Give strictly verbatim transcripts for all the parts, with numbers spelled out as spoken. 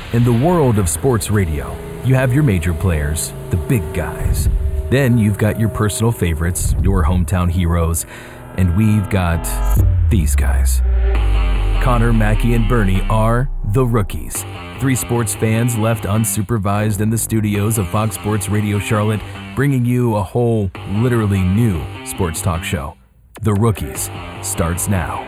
In the world of sports radio, you have your major players, the big guys. Then you've got your personal favorites, your hometown heroes, and we've got these guys. Connor, Mackie, and Bernie are the Rookies. Three sports fans left unsupervised in the studios of Fox Sports Radio Charlotte, bringing you a whole, literally new sports talk show. The Rookies starts now.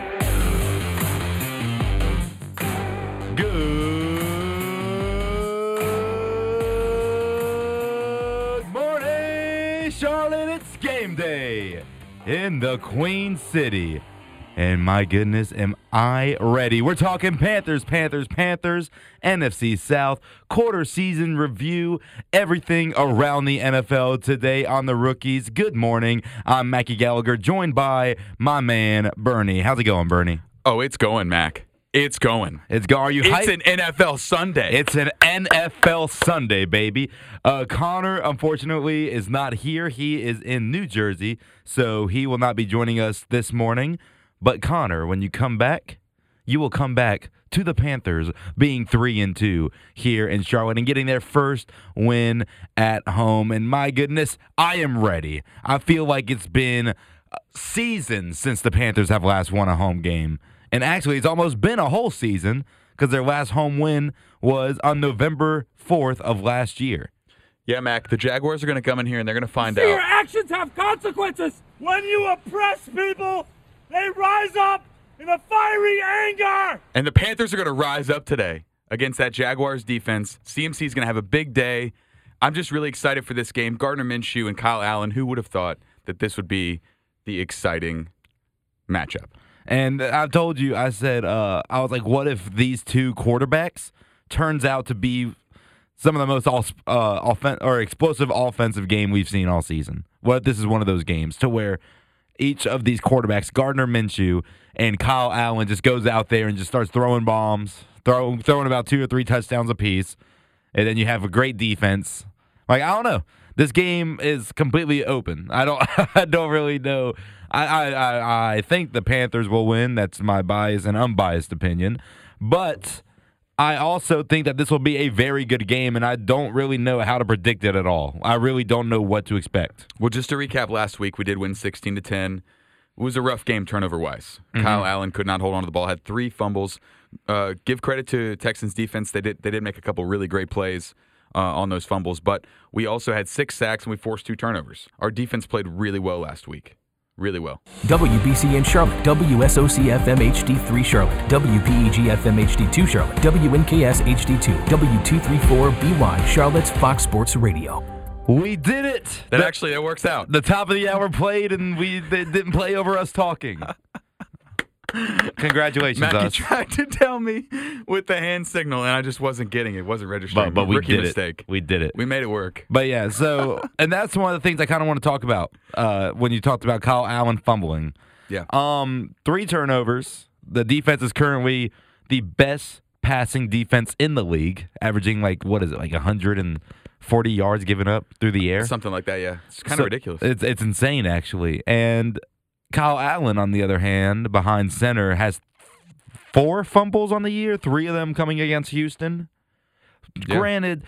Good morning, Charlotte. It's game day in the Queen City. And my goodness, am I ready? We're talking Panthers, Panthers, Panthers, N F C South, quarter season review, everything around the N F L today on the Rookies. Good morning. I'm Mackie Gallagher, joined by my man, Bernie. How's it going, Bernie? Oh, it's going, Mac. It's going. It's going. Are you hyped? It's an N F L Sunday. It's an N F L Sunday, baby. Uh, Connor, unfortunately, is not here. He is in New Jersey, so he will not be joining us this morning. But Connor, when you come back, you will come back to the Panthers being three and two here in Charlotte and getting their first win at home. And my goodness, I am ready. I feel like it's been seasons since the Panthers have last won a home game. And actually, it's almost been a whole season because their last home win was on November fourth of last year. Yeah, Mac, the Jaguars are going to come in here and they're going to find See, out. your actions have consequences. When you oppress people, they rise up in a fiery anger. And the Panthers are going to rise up today against that Jaguars defense. C M C is going to have a big day. I'm just really excited for this game. Gardner Minshew and Kyle Allen, who would have thought that this would be the exciting matchup? And I told you, I said, uh, I was like, what if these two quarterbacks turns out to be some of the most uh, offen- or explosive offensive game we've seen all season? What if this is one of those games to where each of these quarterbacks, Gardner Minshew and Kyle Allen, just goes out there and just starts throwing bombs, throw, throwing about two or three touchdowns apiece, and then you have a great defense. Like, I don't know. This game is completely open. I don't I don't really know. I, I, I, I think the Panthers will win. That's my biased and unbiased opinion. But I also think that this will be a very good game, and I don't really know how to predict it at all. I really don't know what to expect. Well, just to recap, last week we did win sixteen to ten. It was a rough game turnover-wise. Mm-hmm. Kyle Allen could not hold on to the ball, had three fumbles. Uh, give credit to Texans defense. They did they did make a couple really great plays uh, on those fumbles, but we also had six sacks and we forced two turnovers. Our defense played really well last week. Really well. W B C in Charlotte, W S O C F M H D three Charlotte, W P E G F M H D two Charlotte, W N K S H D two, W two thirty-four B Y, Charlotte's Fox Sports Radio. We did it. That the, actually, that works out. The top of the hour played, and we they didn't play over us talking. Congratulations, Mackie us. tried to tell me with the hand signal, and I just wasn't getting it. It wasn't registering. But, but we Rookie did mistake. it. We did it. We made it work. But yeah, so, and that's one of the things I kind of want to talk about uh, when you talked about Kyle Allen fumbling. Yeah. Um, three turnovers. The defense is currently the best passing defense in the league, averaging like, what is it, like one hundred forty yards given up through the air? Something like that, yeah. It's kind So of ridiculous. It's, it's insane, actually. And Kyle Allen, on the other hand, behind center, has four fumbles on the year, three of them coming against Houston. Yeah. Granted,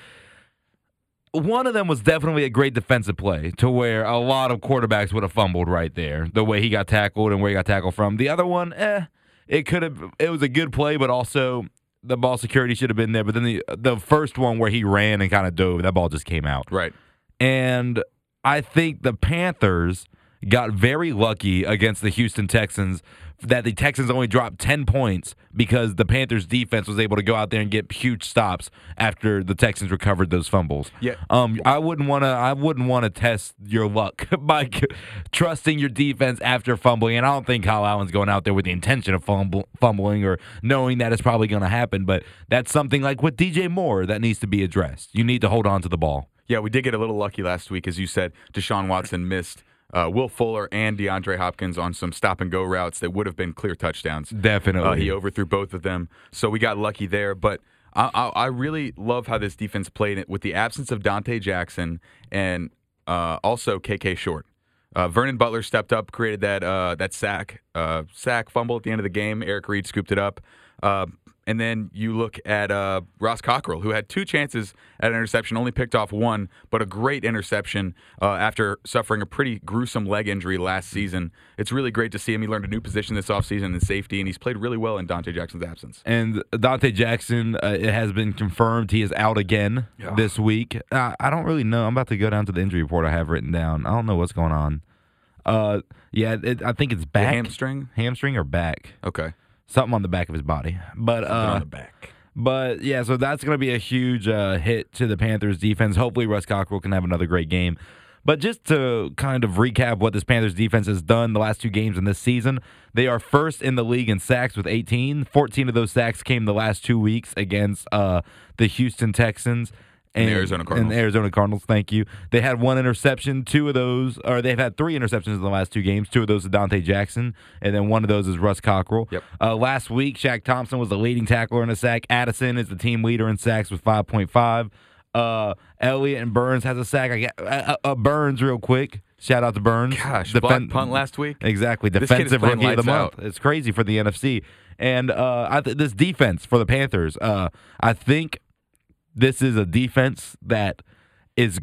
one of them was definitely a great defensive play to where a lot of quarterbacks would have fumbled right there, the way he got tackled and where he got tackled from. The other one, eh, it could have. It was a good play, but also the ball security should have been there. But then the the first one where he ran and kind of dove, that ball just came out. Right. And I think the Panthers got very lucky against the Houston Texans that the Texans only dropped ten points because the Panthers defense was able to go out there and get huge stops after the Texans recovered those fumbles. Yeah. Um I wouldn't want to I wouldn't want to test your luck by trusting your defense after fumbling, and I don't think Kyle Allen's going out there with the intention of fumble, fumbling or knowing that it's probably going to happen, but that's something like with D J Moore that needs to be addressed. You need to hold on to the ball. Yeah, we did get a little lucky last week, as you said. Deshaun Watson missed Uh, Will Fuller and DeAndre Hopkins on some stop-and-go routes that would have been clear touchdowns. Definitely. Uh, he overthrew both of them, so we got lucky there. But I, I, I really love how this defense played it with the absence of Dante Jackson and uh, also K K Short. Uh, Vernon Butler stepped up, created that uh, that sack uh, sack fumble at the end of the game. Eric Reed scooped it up. Uh, and then you look at uh, Ross Cockrell, who had two chances at an interception, only picked off one, but a great interception uh, after suffering a pretty gruesome leg injury last season. It's really great to see him. He learned a new position this offseason in safety, and he's played really well in Dante Jackson's absence. And Dante Jackson, uh, it has been confirmed he is out again Yeah. this week. Uh, I don't really know. I'm about to go down to the injury report I have written down. I don't know what's going on. Uh, yeah, it, I think it's The back. hamstring? Hamstring or back. Okay. Something on the back of his body. But Something uh, on the back. But yeah, so that's going to be a huge uh, hit to the Panthers defense. Hopefully, Russ Cockrell can have another great game. But just to kind of recap what this Panthers defense has done the last two games in this season, they are first in the league in sacks with eighteen. fourteen of those sacks came the last two weeks against uh, the Houston Texans. And the Arizona Cardinals. And the Arizona Cardinals, thank you. They had one interception, two of those, or they've had three interceptions in the last two games. Two of those is Dante Jackson, and then one of those is Russ Cockrell. Yep. Uh, last week, Shaq Thompson was the leading tackler in a sack. Addison is the team leader in sacks with five point five. Uh, Elliott and Burns has a sack. I got uh, uh, Burns real quick. Shout out to Burns. Gosh, Defen- block punt last week. Exactly. This kid is Defensive playing rookie of the lights month. out. It's crazy for the N F C. And uh, I th- this defense for the Panthers, uh, I think this is a defense that is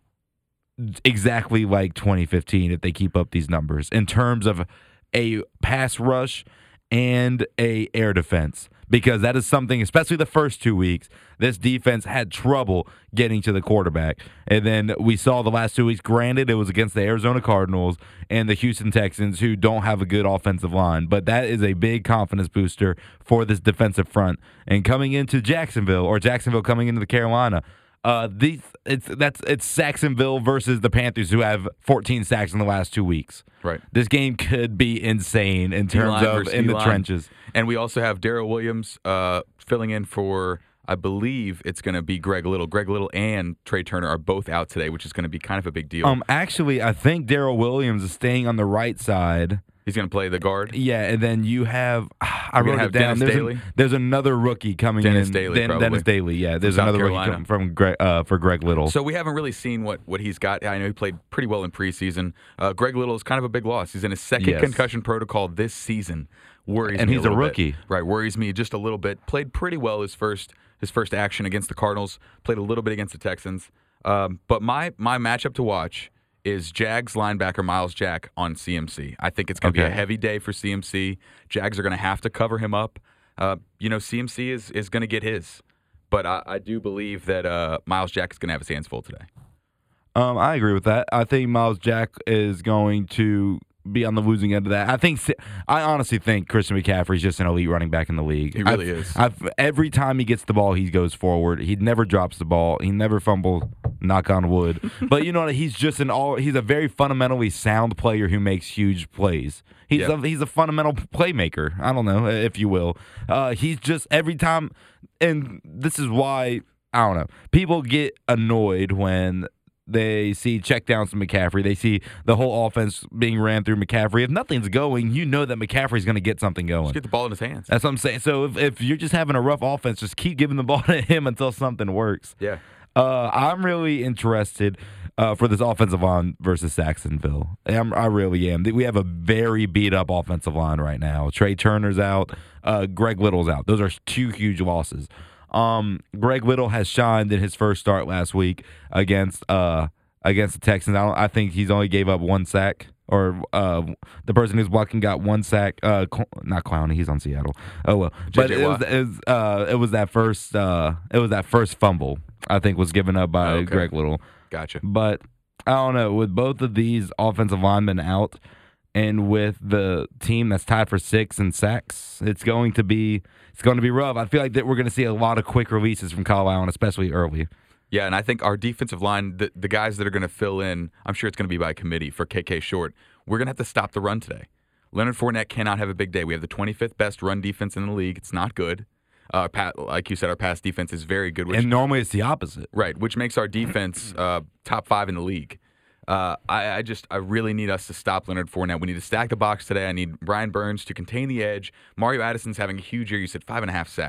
exactly like twenty fifteen if they keep up these numbers in terms of a pass rush and a air defense, because that is something, especially the first two weeks, this defense had trouble getting to the quarterback. And then we saw the last two weeks, granted, it was against the Arizona Cardinals and the Houston Texans, who don't have a good offensive line. But that is a big confidence booster for this defensive front. And coming into Jacksonville, or Jacksonville coming into the Carolina, uh, these it's that's it's Jacksonville versus the Panthers, who have fourteen sacks in the last two weeks. Right. This game could be insane in terms D-line of versus in the D-line. trenches. And we also have Darrell Williams uh, filling in for, I believe it's going to be Greg Little. Greg Little and Trey Turner are both out today, which is going to be kind of a big deal. Um, actually, I think Darrell Williams is staying on the right side. He's going to play the guard. Yeah, and then you have I We're gonna wrote it have down. Dennis There's, Daly? an- there's another rookie coming Dennis in. Daly, Den- probably. Dennis Daly. Yeah, there's South another Carolina. rookie coming from Greg, uh, for Greg Little. So we haven't really seen what, what he's got. I know he played pretty well in preseason. Uh, Greg Little is kind of a big loss. He's in his second Yes. concussion protocol this season. Worries And me he's a little bit. rookie. Right, worries me just a little bit. Played pretty well his first his first action against the Cardinals. Played a little bit against the Texans. Um, but my my matchup to watch is Jags linebacker Miles Jack on C M C. I think it's going to be Okay. a heavy day for C M C. Jags are going to have to cover him up. Uh, you know, C M C is, is going to get his. But I, I do believe that uh, Miles Jack is going to have his hands full today. Um, I agree with that. I think Miles Jack is going to be on the losing end of that. I think I honestly think Christian McCaffrey is just an elite running back in the league. He really I've, is. I've, every time he gets the ball, he goes forward. He never drops the ball. He never fumbles. Knock on wood. But you know, he's just an all. He's a very fundamentally sound player who makes huge plays. He's Yep. a he's a fundamental playmaker. I don't know if you will. Uh, he's just every time, and this is why I don't know. People get annoyed when they see checkdowns to McCaffrey. They see the whole offense being ran through McCaffrey. If nothing's going, you know that McCaffrey's going to get something going. Just get the ball in his hands. That's what I'm saying. So if, if you're just having a rough offense, just keep giving the ball to him until something works. Yeah. Uh, I'm really interested uh, for this offensive line versus Jacksonville. I'm, I really am. We have a very beat up offensive line right now. Trey Turner's out. Uh, Greg Little's out. Those are two huge losses. Um, Greg Little has shined in his first start last week against uh, against the Texans. I, don't, I think he's only gave up one sack, or uh, the person who's blocking got one sack. Uh, Cl- not Clowney, he's on Seattle. Oh well, but J J it was, Watt. it was uh, it was that first uh, it was that first fumble I think was given up by Okay. Greg Little. Gotcha. But I don't know, with both of these offensive linemen out, and with the team that's tied for six in sacks, it's going to be it's going to be rough. I feel like that we're going to see a lot of quick releases from Kyle Allen, especially early. Yeah, and I think our defensive line, the, the guys that are going to fill in, I'm sure it's going to be by committee for K K Short. We're going to have to stop the run today. Leonard Fournette cannot have a big day. We have the twenty-fifth best run defense in the league. It's not good. Uh, pat, like you said, our pass defense is very good. Which, And normally it's the opposite. right, which makes our defense uh, top five in the league. Uh, I, I just I really need us to stop Leonard Fournette. We need to stack the box today. I need Brian Burns to contain the edge. Mario Addison's having a huge year. You said five and a half sacks.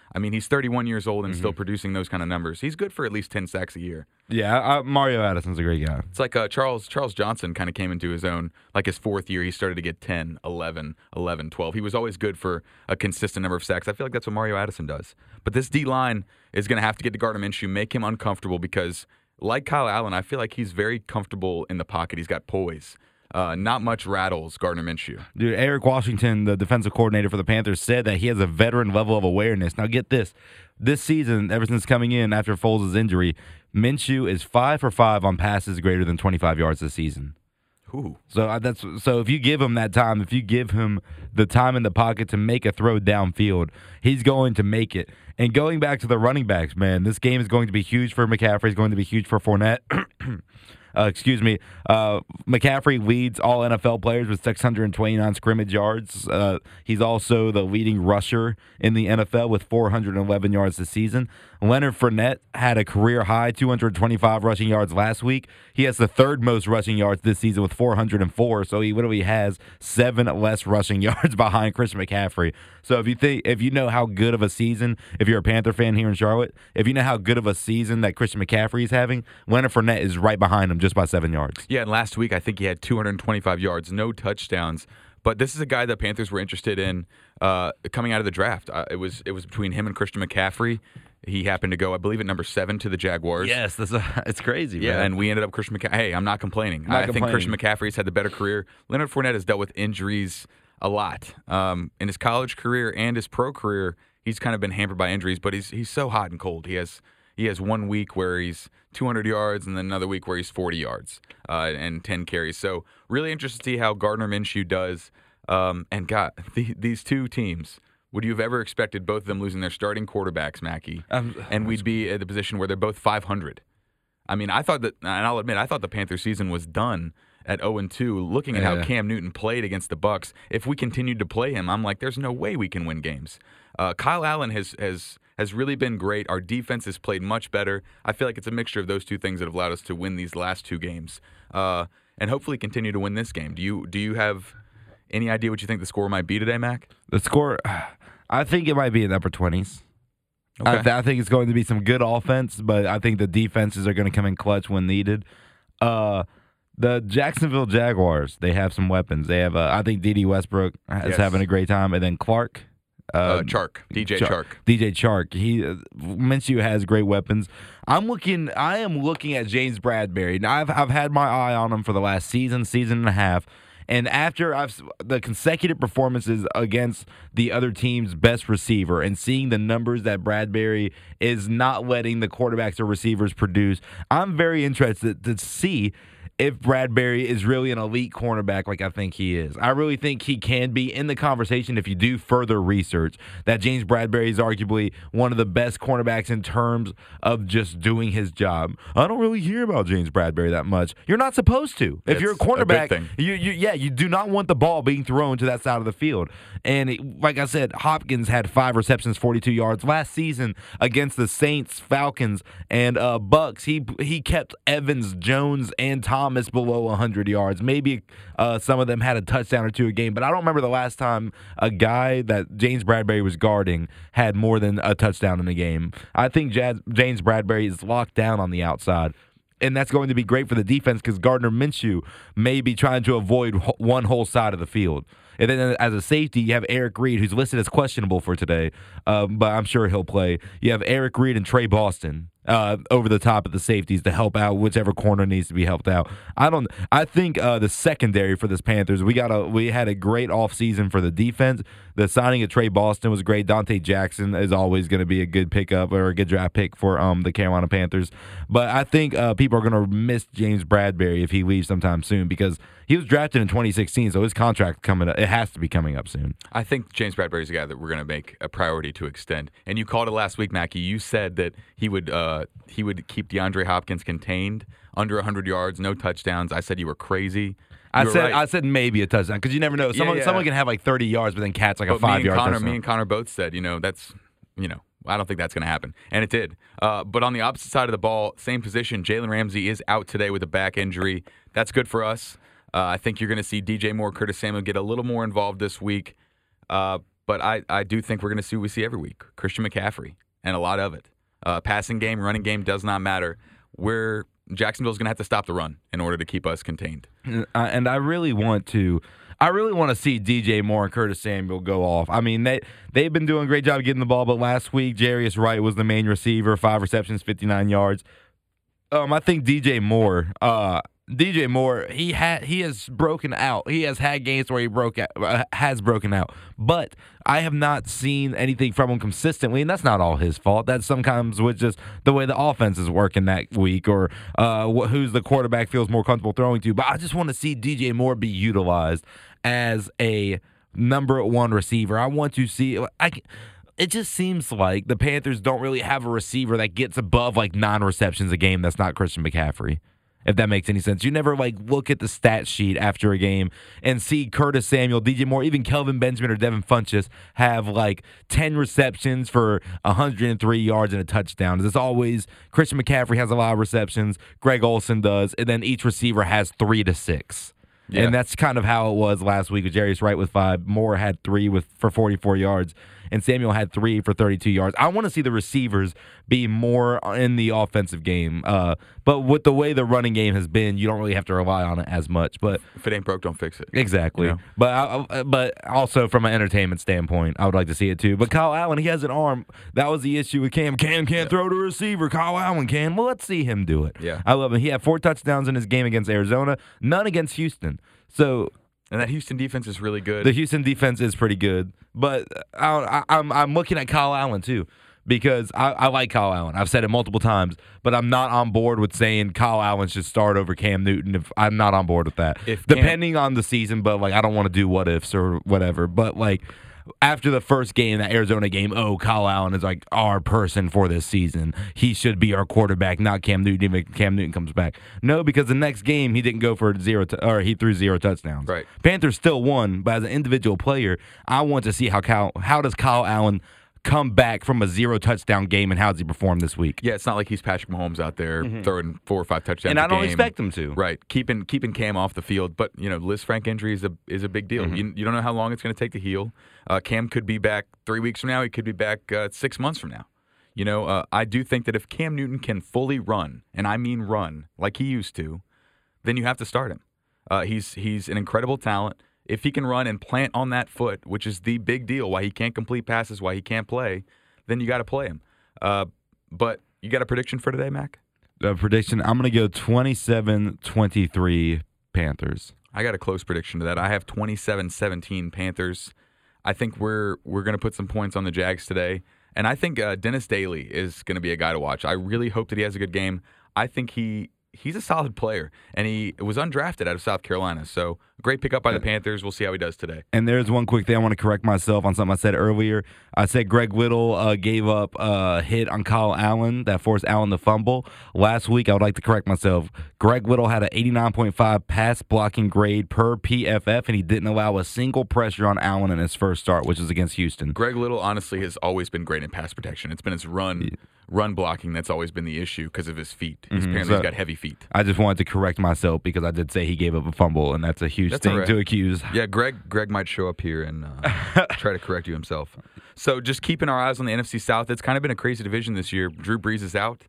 I mean, he's thirty-one years old and Mm-hmm. still producing those kind of numbers. He's good for at least ten sacks a year. Yeah, uh, Mario Addison's a great guy. It's like uh, Charles Charles Johnson kind of came into his own. Like his fourth year, he started to get ten, eleven, eleven, twelve. He was always good for a consistent number of sacks. I feel like that's what Mario Addison does. But this D-line is going to have to get to Gardner Minshew, make him uncomfortable because, like Kyle Allen, I feel like he's very comfortable in the pocket. He's got poise. Uh, not much rattles Gardner Minshew. Dude, Eric Washington, the defensive coordinator for the Panthers, said that he has a veteran level of awareness. Now, get this. This season, ever since coming in after Foles' injury, Minshew is five for five on passes greater than twenty-five yards this season. Ooh. So uh, that's so if you give him that time, if you give him the time in the pocket to make a throw downfield, he's going to make it. And going back to the running backs, man, this game is going to be huge for McCaffrey. It's going to be huge for Fournette. Uh, excuse me, uh, McCaffrey leads all N F L players with six hundred twenty-nine scrimmage yards. Uh, he's also the leading rusher in the N F L with four hundred eleven yards this season. Leonard Fournette had a career high two hundred twenty-five rushing yards last week. He has the third most rushing yards this season with four hundred four, so he literally has seven less rushing yards behind Chris McCaffrey. So if you think, if you know how good of a season, if you're a Panther fan here in Charlotte, if you know how good of a season that Christian McCaffrey is having, Leonard Fournette is right behind him just by seven yards. Yeah, and last week I think he had two hundred twenty-five yards, no touchdowns. But this is a guy that Panthers were interested in uh, coming out of the draft. Uh, it was it was between him and Christian McCaffrey. He happened to go, I believe, at number seven to the Jaguars. Yes, that's a, it's crazy. Yeah, man. and we ended up Christian McCaffrey. Hey, I'm not complaining. Not I complaining. think Christian McCaffrey's had the better career. Leonard Fournette has dealt with injuries a lot. Um, in his college career and his pro career, he's kind of been hampered by injuries, but he's he's so hot and cold. He has he has one week where he's two hundred yards and then another week where he's forty yards uh, and ten carries. So really interested to see how Gardner Minshew does. Um, and God, the, these two teams, would you have ever expected both of them losing their starting quarterbacks, Mackie? Um, and we'd be at the position where they're both five hundred. I mean, I thought that, and I'll admit, I thought the Panther season was done at oh and two. Looking at Yeah. how Cam Newton played against the Bucs, if we continued to play him, I'm like, there's no way we can win games. Uh, Kyle Allen has has has really been great. Our defense has played much better. I feel like it's a mixture of those two things that have allowed us to win these last two games, uh, and hopefully continue to win this game. Do you do you have any idea what you think the score might be today, Mac? The score, I think it might be in the upper twenties. I, Okay. th- I think it's going to be some good offense, but I think the defenses are going to come in clutch when needed. Uh, the Jacksonville Jaguars, they have some weapons. They have, uh, I think D D Westbrook is Yes. having a great time, and then Clark. Uh, Chark, D J Chark. Chark. D J Chark. He uh, Minshew has great weapons. I'm looking. I am looking at James Bradbury. Now I've I've had my eye on him for the last season, season and a half. And after I've the consecutive performances against the other team's best receiver and seeing the numbers that Bradbury is not letting the quarterbacks or receivers produce, I'm very interested to see if Bradbury is really an elite cornerback like I think he is. I really think he can be in the conversation if you do further research that James Bradbury is arguably one of the best cornerbacks in terms of just doing his job. I don't really hear about James Bradbury that much. You're not supposed to. If It's you're a a big cornerback, thing. you, you yeah, you do not want the ball being thrown to that side of the field. And it, like I said, Hopkins had five receptions, forty-two yards last season against the Saints, Falcons, and uh, Bucks. He he kept Evans, Jones, and Thomas below one hundred yards. Maybe uh, some of them had a touchdown or two a game, but I don't remember the last time a guy that James Bradbury was guarding had more than a touchdown in a game. I think Jaz- James Bradbury is locked down on the outside. And that's going to be great for the defense because Gardner Minshew may be trying to avoid ho- one whole side of the field. And then as a safety, you have Eric Reed, who's listed as questionable for today, um, but I'm sure he'll play. You have Eric Reed and Trey Boston uh, over the top of the safeties to help out whichever corner needs to be helped out. I don't. I think uh, the secondary for this Panthers, we got a we had a great offseason for the defense. The signing of Trey Boston was great. Dante Jackson is always going to be a good pickup or a good draft pick for um, the Carolina Panthers. But I think uh, people are going to miss James Bradbury if he leaves sometime soon because he was drafted in twenty sixteen, so his contract coming up. It has to be coming up soon. I think James Bradbury's a guy that we're going to make a priority to extend. And you called it last week, Mackie. You said that he would uh, he would keep DeAndre Hopkins contained under one hundred yards, no touchdowns. I said you were crazy. I You were said right. I said maybe a touchdown because you never know. Someone yeah. someone can have like thirty yards, but then catch like a But five me and yard Connor, touchdown. me and Connor both said, you know, that's, you know, I don't think that's going to happen. And it did. Uh, but on the opposite side of the ball, same position, Jalen Ramsey is out today with a back injury. That's good for us. Uh, I think you're going to see D J Moore, Curtis Samuel get a little more involved this week. Uh, but I, I do think we're going to see what we see every week. Christian McCaffrey, and a lot of it. Uh, passing game, running game does not matter. We're Jacksonville's going to have to stop the run in order to keep us contained. Uh, and I really want to I really want to see D J Moore and Curtis Samuel go off. I mean, they, they've been doing a great job getting the ball, but last week, Jarius Wright was the main receiver, five receptions, fifty-nine yards. Um, I think D J Moore, uh, D J Moore, he had he has broken out. He has had games where he broke out, uh, has broken out, but I have not seen anything from him consistently, and that's not all his fault. That's sometimes with just the way the offense is working that week, or uh, wh- who's the quarterback feels more comfortable throwing to. But I just want to see D J Moore be utilized as a number one receiver. I want to see. I. It just seems like the Panthers don't really have a receiver that gets above like nine receptions a game. That's not Christian McCaffrey. If that makes any sense. You never like look at the stat sheet after a game and see Curtis Samuel, D J Moore, even Kelvin Benjamin or Devin Funchess have like ten receptions for one hundred three yards and a touchdown. It's always Christian McCaffrey has a lot of receptions, Greg Olsen does, and then each receiver has three to six. Yeah. And that's kind of how it was last week with Jarius Wright with five. Moore had three with for forty-four yards. And Samuel had three for thirty-two yards. I want to see the receivers be more in the offensive game. Uh, but with the way the running game has been, you don't really have to rely on it as much. But if it ain't broke, don't fix it. Exactly. You know? But I, but also from an entertainment standpoint, I would like to see it too. But Kyle Allen, he has an arm. That was the issue with Cam. Cam can't yeah. throw to a receiver. Kyle Allen can. Well, let's see him do it. Yeah. I love him. He had four touchdowns in his game against Arizona, none against Houston. So. And that Houston defense is really good. The Houston defense is pretty good. But I, I, I'm I'm looking at Kyle Allen, too, because I, I like Kyle Allen. I've said it multiple times, but I'm not on board with saying Kyle Allen should start over Cam Newton. If I'm not on board with that. If Depending Cam, on the season, but, like, I don't want to do what-ifs or whatever. But, like, after the first game, that Arizona game, oh, Kyle Allen is, like, our person for this season. He should be our quarterback, not Cam Newton, even if Cam Newton comes back. No, because the next game, he didn't go for zero, t- or he threw zero touchdowns. Right. Panthers still won, but as an individual player, I want to see how Kyle, how does Kyle Allen come back from a zero touchdown game, and how does he perform this week? Yeah, it's not like he's Patrick Mahomes out there mm-hmm. throwing four or five touchdowns. And I don't game. expect him to. Right, keeping keeping Cam off the field, but you know, Liz Frank injury is a is a big deal. Mm-hmm. You you don't know how long it's going to take to heal. Uh, Cam could be back three weeks from now. He could be back uh, six months from now. You know, uh, I do think that if Cam Newton can fully run, and I mean run like he used to, then you have to start him. Uh, he's he's an incredible talent. If he can run and plant on that foot, which is the big deal, why he can't complete passes, why he can't play, then you got to play him. Uh, but you got a prediction for today, Mac? A prediction, I'm going to go twenty-seven twenty-three Panthers. I got a close prediction to that. I have twenty-seven seventeen Panthers. I think we're we're going to put some points on the Jags today. And I think uh, Dennis Daly is going to be a guy to watch. I really hope that he has a good game. I think he he's a solid player, and he was undrafted out of South Carolina. So great pickup by the Panthers. We'll see how he does today. And there's one quick thing I want to correct myself on something I said earlier. I said Greg Little uh, gave up a hit on Kyle Allen that forced Allen to fumble. Last week, I would like to correct myself. Greg Little had an eighty-nine point five pass blocking grade per P F F, and he didn't allow a single pressure on Allen in his first start, which was against Houston. Greg Little, honestly, has always been great in pass protection. It's been his run yeah. run blocking that's always been the issue because of his feet. He's mm-hmm. Apparently, so, he's got heavy feet. I just wanted to correct myself because I did say he gave up a fumble, and that's a huge that's thing right. to accuse. Yeah, Greg Greg might show up here and uh, try to correct you himself. So just keeping our eyes on the N F C South. It's kind of been a crazy division this year. Drew Brees is out.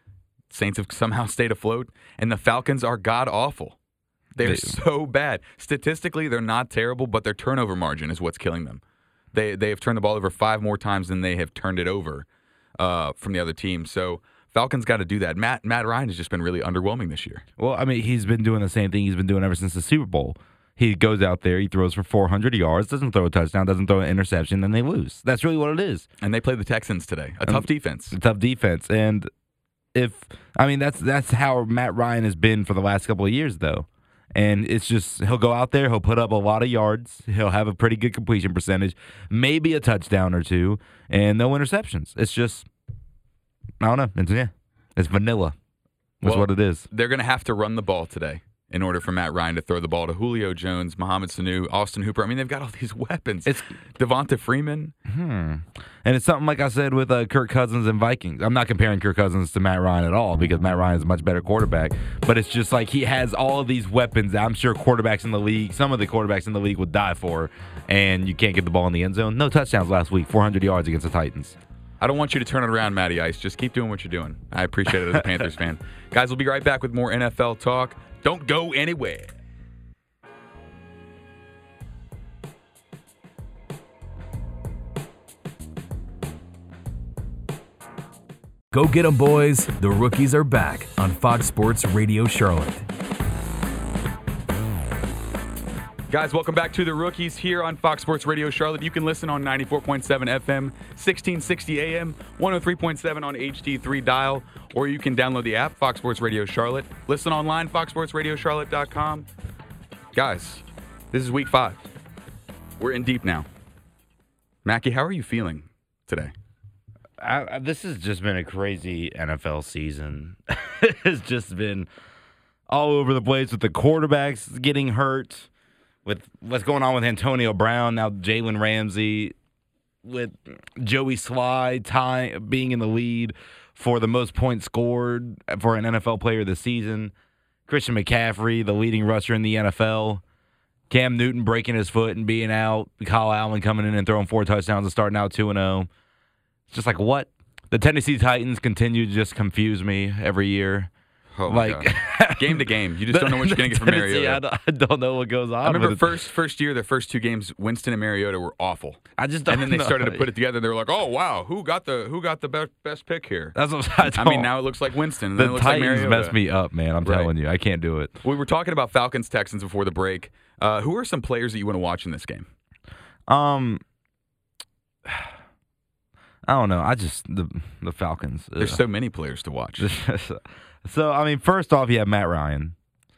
Saints have somehow stayed afloat, and the Falcons are god-awful. They're they, so bad. Statistically, they're not terrible, but their turnover margin is what's killing them. They they have turned the ball over five more times than they have turned it over uh, from the other team. So Falcons got to do that. Matt Matt Ryan has just been really underwhelming this year. Well, I mean, he's been doing the same thing he's been doing ever since the Super Bowl. He goes out there, he throws for four hundred yards, doesn't throw a touchdown, doesn't throw an interception, then they lose. That's really what it is. And they play the Texans today, a tough defense. A tough defense. And if, I mean, that's that's how Matt Ryan has been for the last couple of years, though. And it's just, he'll go out there, he'll put up a lot of yards, he'll have a pretty good completion percentage, maybe a touchdown or two, and no interceptions. It's just, I don't know. It's, yeah, it's vanilla. That's well, what it is. They're going to have to run the ball today. in order for Matt Ryan to throw the ball to Julio Jones, Mohamed Sanu, Austin Hooper. I mean, they've got all these weapons. It's Devonta Freeman. Hmm. And it's something like I said with uh, Kirk Cousins and Vikings. I'm not comparing Kirk Cousins to Matt Ryan at all because Matt Ryan is a much better quarterback. But it's just like he has all of these weapons that I'm sure quarterbacks in the league, some of the quarterbacks in the league would die for, and you can't get the ball in the end zone. No touchdowns last week, four hundred yards against the Titans. I don't want you to turn it around, Matty Ice. Just keep doing what you're doing. I appreciate it as a Panthers fan. Guys, we'll be right back with more N F L talk. Don't go anywhere. Go get 'em, boys. The Rookies are back on Fox Sports Radio Charlotte. Guys, welcome back to The Rookies here on Fox Sports Radio Charlotte. You can listen on ninety-four point seven F M, sixteen sixty A M, one oh three point seven on H D three dial, or you can download the app, Fox Sports Radio Charlotte. Listen online, fox sports radio charlotte dot com. Guys, this is week five. We're in deep now. Mackie, how are you feeling today? I, I, this has just been a crazy N F L season. It's just been all over the place with the quarterbacks getting hurt, with what's going on with Antonio Brown, now Jalen Ramsey, with Joey Sly tie, being in the lead for the most points scored for an N F L player this season, Christian McCaffrey, the leading rusher in the N F L, Cam Newton breaking his foot and being out, Kyle Allen coming in and throwing four touchdowns and starting out two and oh. It's just like, what? The Tennessee Titans continue to just confuse me every year. Oh my like God. Game to game. You just don't know what you're going to get from Mariota. I don't, I don't know what goes on. I remember with first first year, their first two games, Winston and Mariota were awful. I just don't And then they know. started to put it together. They were like, "Oh wow, who got the who got the best best pick here?" That's what I, I don't, mean, now it looks like Winston. And then the it looks like Titans Mariota. mess me up, man. I'm Right. telling you, I can't do it. We were talking about Falcons Texans before the break. Uh, who are some players that you want to watch in this game? Um, I don't know. I just the the Falcons. There's ugh. so many players to watch. So I mean, first off, you have Matt Ryan.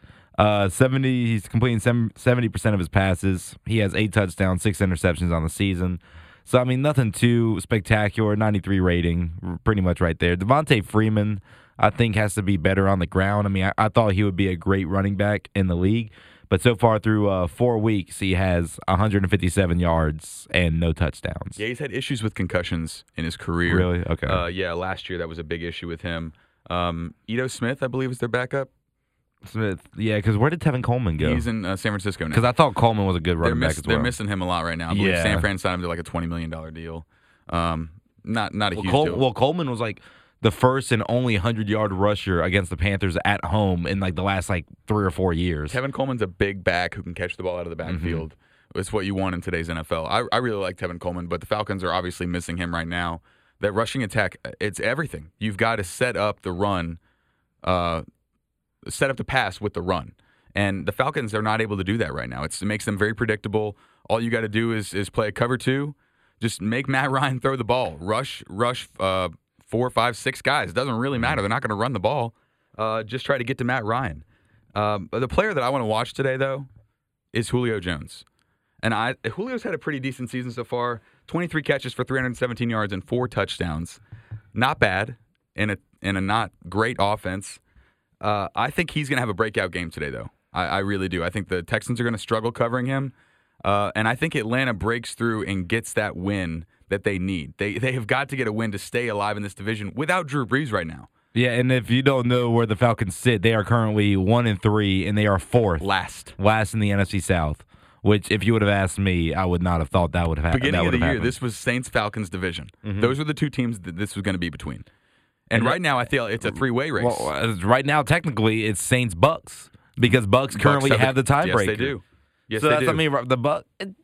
Uh, seventy. He's completing seventy percent of his passes. He has eight touchdowns, six interceptions on the season. So I mean, nothing too spectacular. ninety-three rating, pretty much right there. Devonta Freeman, I think, has to be better on the ground. I mean, I, I thought he would be a great running back in the league, but so far through uh, four weeks, he has one hundred fifty-seven yards and no touchdowns. Yeah, he's had issues with concussions in his career. Really? Okay. Uh, yeah, last year that was a big issue with him. Um, Ito Smith, I believe, is their backup. Smith, yeah, because where did Tevin Coleman go? He's in uh, San Francisco now. Because I thought Coleman was a good they're, running miss, back as well. they're missing him a lot right now. I believe Yeah. San Fran signed him to like a twenty million dollars deal. Um, not not a Well, huge Cole, deal. well, Coleman was like the first and only hundred-yard rusher against the Panthers at home in like the last like three or four years. Tevin Coleman's a big back who can catch the ball out of the backfield. Mm-hmm. It's what you want in today's N F L. I, I really like Tevin Coleman, but the Falcons are obviously missing him right now. That rushing attack, it's everything. You've got to set up the run, uh, set up the pass with the run. And the Falcons are not able to do that right now. It's, it makes them very predictable. All you got to do is is play a cover two. Just make Matt Ryan throw the ball. Rush, rush uh, four, five, six guys. It doesn't really matter. They're not going to run the ball. Uh, just try to get to Matt Ryan. Um, the player that I want to watch today, though, is Julio Jones. And I Julio's had a pretty decent season so far. twenty-three catches for three hundred seventeen yards and four touchdowns. Not bad in a in a not great offense. Uh, I think he's going to have a breakout game today, though. I, I really do. I think the Texans are going to struggle covering him. Uh, and I think Atlanta breaks through and gets that win that they need. They they have got to get a win to stay alive in this division without Drew Brees right now. Yeah, and if you don't know where the Falcons sit, they are currently one and three, and they are fourth, Last. last in the N F C South. Which, if you would have asked me, I would not have thought that would have happened. Beginning of the year, happened. this was Saints-Falcons division. Mhm. Those were the two teams that this was going to be between. And And right now, I feel it's a three-way race. Well, uh, right now, technically, it's Saints Bucks because Bucks currently Bucks have the tiebreaker. Yes, they do. Yes, so they that's, do. I mean, the Buck,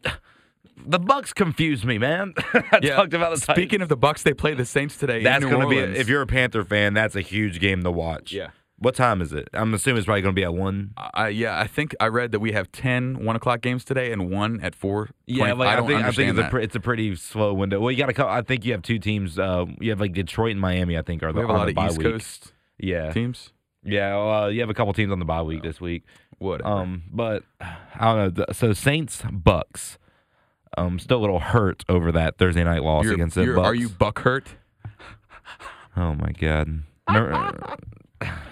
the Bucks confused me, man. I Yeah. talked about the Speaking Titans. of the Bucks, they play the Saints today. That's in New going to be Orleans. if you're a Panther fan, that's a huge game to watch. Yeah. What time is it? I'm assuming it's probably going to be at one. Uh, yeah, I think I read that we have ten one o'clock games today and one at four. Yeah, twenty. like, I I, don't think I think understand it's a that. pre- it's a pretty slow window. Well, you got to. I think you have two teams. Uh, you have like Detroit and Miami. I think are the we have a on lot the of bye East week. Coast Yeah, teams. yeah. Uh, you have a couple teams on the bye week this week. Whatever. Um, but I don't know. So Saints Bucks. Um, still a little hurt over that Thursday night loss You're- against the you're- Bucks. Are you buck hurt? Oh my God. Remember-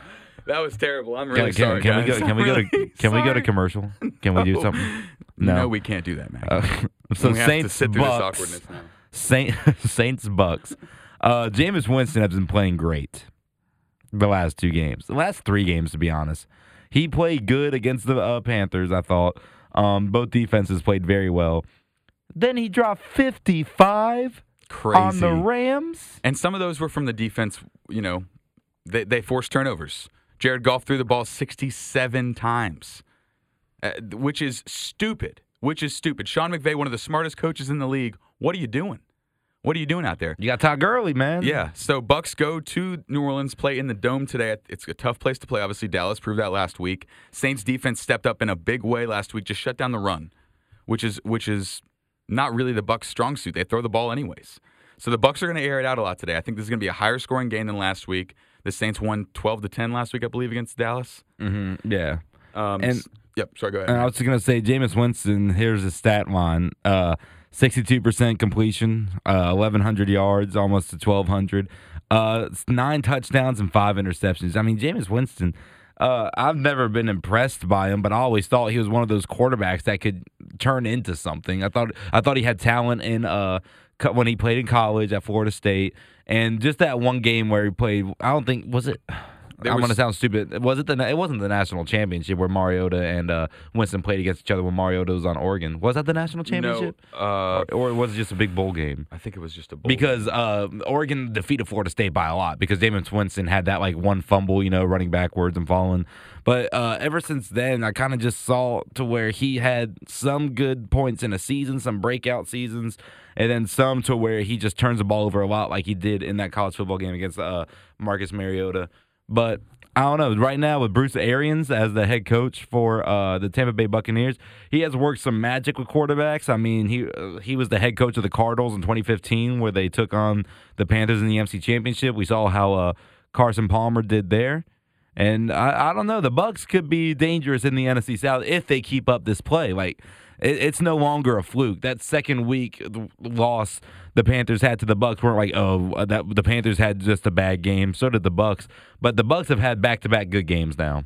That was terrible. I'm Can, really can, sorry, can guys. we go? Can I'm we go to? really Can we go to sorry. commercial? Can we do No. something? No, No. we can't do that, man. Uh, so we have Saints to sit through Bucks. this awkwardness now. Saint, Saints Bucks. Uh, Jameis Winston has been playing great the last two games. The last three games, to be honest. He played good against the uh, Panthers, I thought. Um, both defenses played very well. Then he dropped fifty-five Crazy. on the Rams. And some of those were from the defense, you know, they, they forced turnovers. Jared Goff threw the ball sixty-seven times, uh, which is stupid, which is stupid. Sean McVay, one of the smartest coaches in the league, what are you doing? What are you doing out there? You got Todd Gurley, man. Yeah, so Bucks go to New Orleans, play in the Dome today. It's a tough place to play. Obviously, Dallas proved that last week. Saints defense stepped up in a big way last week, just shut down the run, which is which is not really the Bucks' strong suit. They throw the ball anyways. So the Bucks are going to air it out a lot today. I think this is going to be a higher scoring game than last week. The Saints won twelve to ten last week, I believe, against Dallas. Mm-hmm. Yeah. Um, And- s- yep, sorry, go ahead. And I was just going to say, Jameis Winston, here's his stat line. Uh, sixty-two percent completion, uh, eleven hundred yards, almost to twelve hundred. Uh, it's nine touchdowns and five interceptions. I mean, Jameis Winston, uh, I've never been impressed by him, but I always thought he was one of those quarterbacks that could turn into something. I thought I thought he had talent in uh, co- when he played in college at Florida State. And just that one game where he played, I don't think, was it... There I'm was- going to sound stupid. Was it the? It wasn't the national championship where Mariota and uh, Winston played against each other when Mariota was on Oregon. Was that the national championship, No, uh, or, or was it just a big bowl game? I think it was just a bowl. Because uh, Oregon defeated Florida State by a lot because Jameis Winston had that like one fumble, you know, running backwards and falling. But uh, ever since then, I kind of just saw to where he had some good points in a season, some breakout seasons, and then some to where he just turns the ball over a lot, like he did in that college football game against uh, Marcus Mariota. But I don't know. Right now, with Bruce Arians as the head coach for uh, the Tampa Bay Buccaneers, he has worked some magic with quarterbacks. I mean, he uh, he was the head coach of the Cardinals in twenty fifteen, where they took on the Panthers in the N F C Championship. We saw how uh, Carson Palmer did there. And I, I don't know. The Bucs could be dangerous in the N F C South if they keep up this play. Like, it, it's no longer a fluke. That second week loss the Panthers had to the Bucs weren't like, oh, that the Panthers had just a bad game. So did the Bucs. But the Bucs have had back-to-back good games now.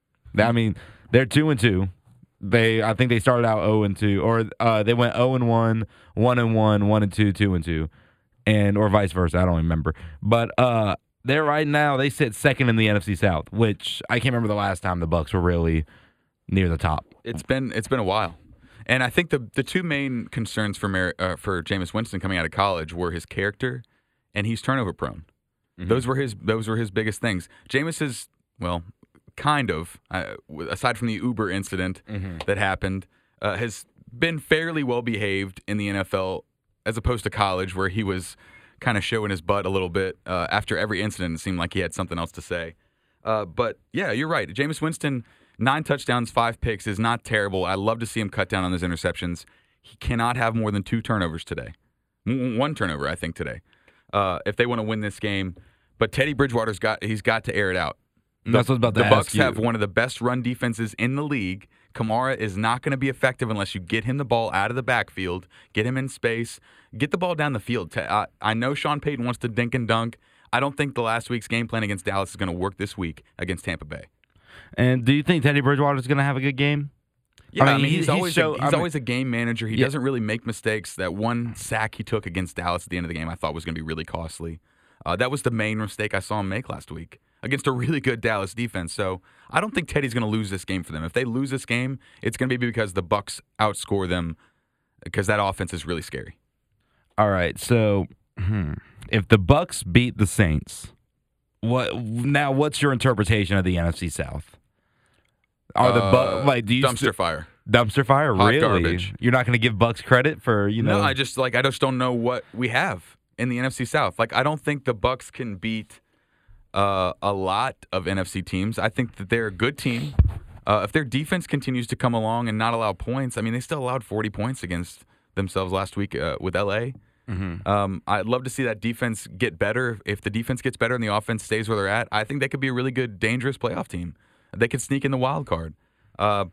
I mean, they're two and two. They, I think they started out zero and two, or uh, they went zero and one, one and one, one and two, two and two, and or vice versa. I don't remember. But uh, they're right now. They sit second in the N F C South, which I can't remember the last time the Bucs were really near the top. It's been it's been a while, and I think the the two main concerns for Mar- uh, for Jameis Winston coming out of college were his character, and he's turnover prone. Mm-hmm. Those were his those were his biggest things. Jameis is well, kind of uh, aside from the Uber incident Mm-hmm. that happened, uh, has been fairly well behaved in the N F L as opposed to college, where he was kind of showing his butt a little bit uh, after every incident. It seemed like he had something else to say. Uh, but yeah, you're right. Jameis Winston. Nine touchdowns, five picks is not terrible. I love to see him cut down on those interceptions. He cannot have more than two turnovers today. One turnover, I think, today. Uh, if they want to win this game. But Teddy Bridgewater's got he's got to air it out. The, That's what I was about to The ask Bucks you. have one of the best run defenses in the league. Kamara is not going to be effective unless you get him the ball out of the backfield, get him in space, get the ball down the field. I, I know Sean Payton wants to dink and dunk. I don't think the last week's game plan against Dallas is going to work this week against Tampa Bay. And do you think Teddy Bridgewater is going to have a good game? Yeah, I mean, he- he's, he's always show- a, I he's mean- always a game manager. He Yeah. doesn't really make mistakes. That one sack he took against Dallas at the end of the game, I thought was going to be really costly. Uh, that was the main mistake I saw him make last week against a really good Dallas defense. So I don't think Teddy's going to lose this game for them. If they lose this game, it's going to be because the Bucks outscore them because that offense is really scary. All right, so hmm, if the Bucks beat the Saints, what now? What's your interpretation of the N F C South? Are the Uh, Bucks like do you dumpster st- fire? dumpster fire? Hot really? garbage. You're not going to give Bucks credit for you know? No, I just like I just don't know what we have in the N F C South. Like I don't think the Bucks can beat uh, a lot of N F C teams. I think that they're a good team. Uh, if their defense continues to come along and not allow points, I mean, they still allowed forty points against themselves last week uh, with L A. Mm-hmm. Um, I'd love to see that defense get better. If the defense gets better and the offense stays where they're at, I think they could be a really good, dangerous playoff team. They could sneak in the wild card. Uh,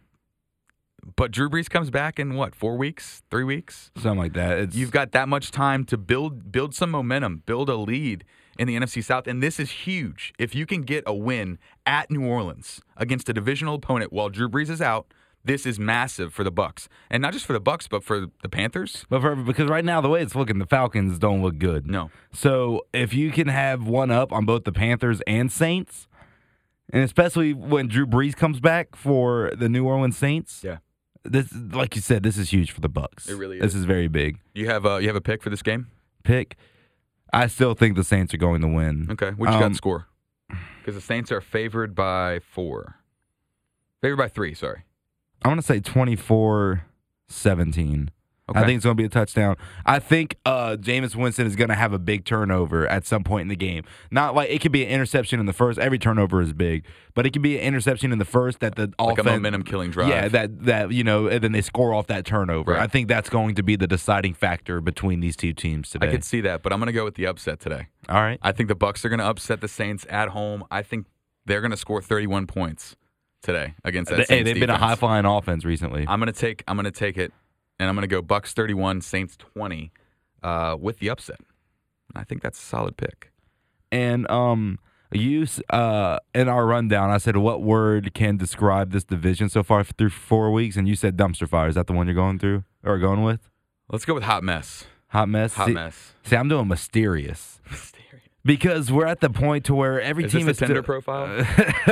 but Drew Brees comes back in what, four weeks, three weeks? something like that. It's, You've got that much time to build build some momentum, build a lead. in the N F C South, and this is huge. If you can get a win at New Orleans against a divisional opponent while Drew Brees is out, this is massive for the Bucs, and not just for the Bucs, but for the Panthers. But for, because right now the way it's looking, the Falcons don't look good. No. So if you can have one up on both the Panthers and Saints, and especially when Drew Brees comes back for the New Orleans Saints, Yeah. this, like you said, this is huge for the Bucs. It really This is. is very big. You have a you have a pick for this game? Pick. I still think the Saints are going to win. Okay, what you Um, got score? Because the Saints are favored by four. Favored by three, sorry. I'm going to say twenty-four seventeen. Okay. I think it's going to be a touchdown. I think uh, Jameis Winston is going to have a big turnover at some point in the game. Not like it could be an interception in the first. Every turnover is big, but it could be an interception in the first that the like offense, a momentum-killing drive. Yeah, that that you know, and then they score off that turnover. Right. I think that's going to be the deciding factor between these two teams today. I could see that, but I'm going to go with the upset today. All right. I think the Bucs are going to upset the Saints at home. I think they're going to score thirty-one points today against that Hey, Saints they've been a defense. high-flying offense recently. I'm going to take I'm going to take it, and I'm going to go Bucs thirty-one, Saints twenty, uh, with the upset. I think that's a solid pick. And um, you uh, in our rundown, I said, what word can describe this division so far through four weeks? And you said dumpster fire. Is that the one you're going through or going with? Let's go with hot mess. Hot mess. Hot see, mess. See, I'm doing mysterious because we're at the point to where every Is team this is a Tinder still, profile?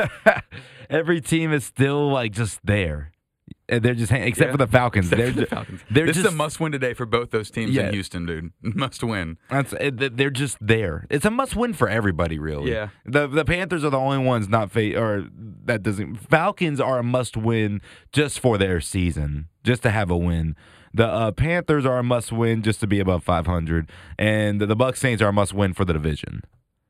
every team is still like just there. And they're just hang- except Yeah. for the Falcons. Except they're for the ju- Falcons. They're this just is a must win today for both those teams Yeah. in Houston, dude. Must win. That's, it- they're just there. It's a must win for everybody, really. Yeah. The the Panthers are the only ones not fa- or that doesn't. Falcons are a must win just for their season, just to have a win. The uh, Panthers are a must win just to be above five hundred, and the, the Bucs Saints are a must win for the division.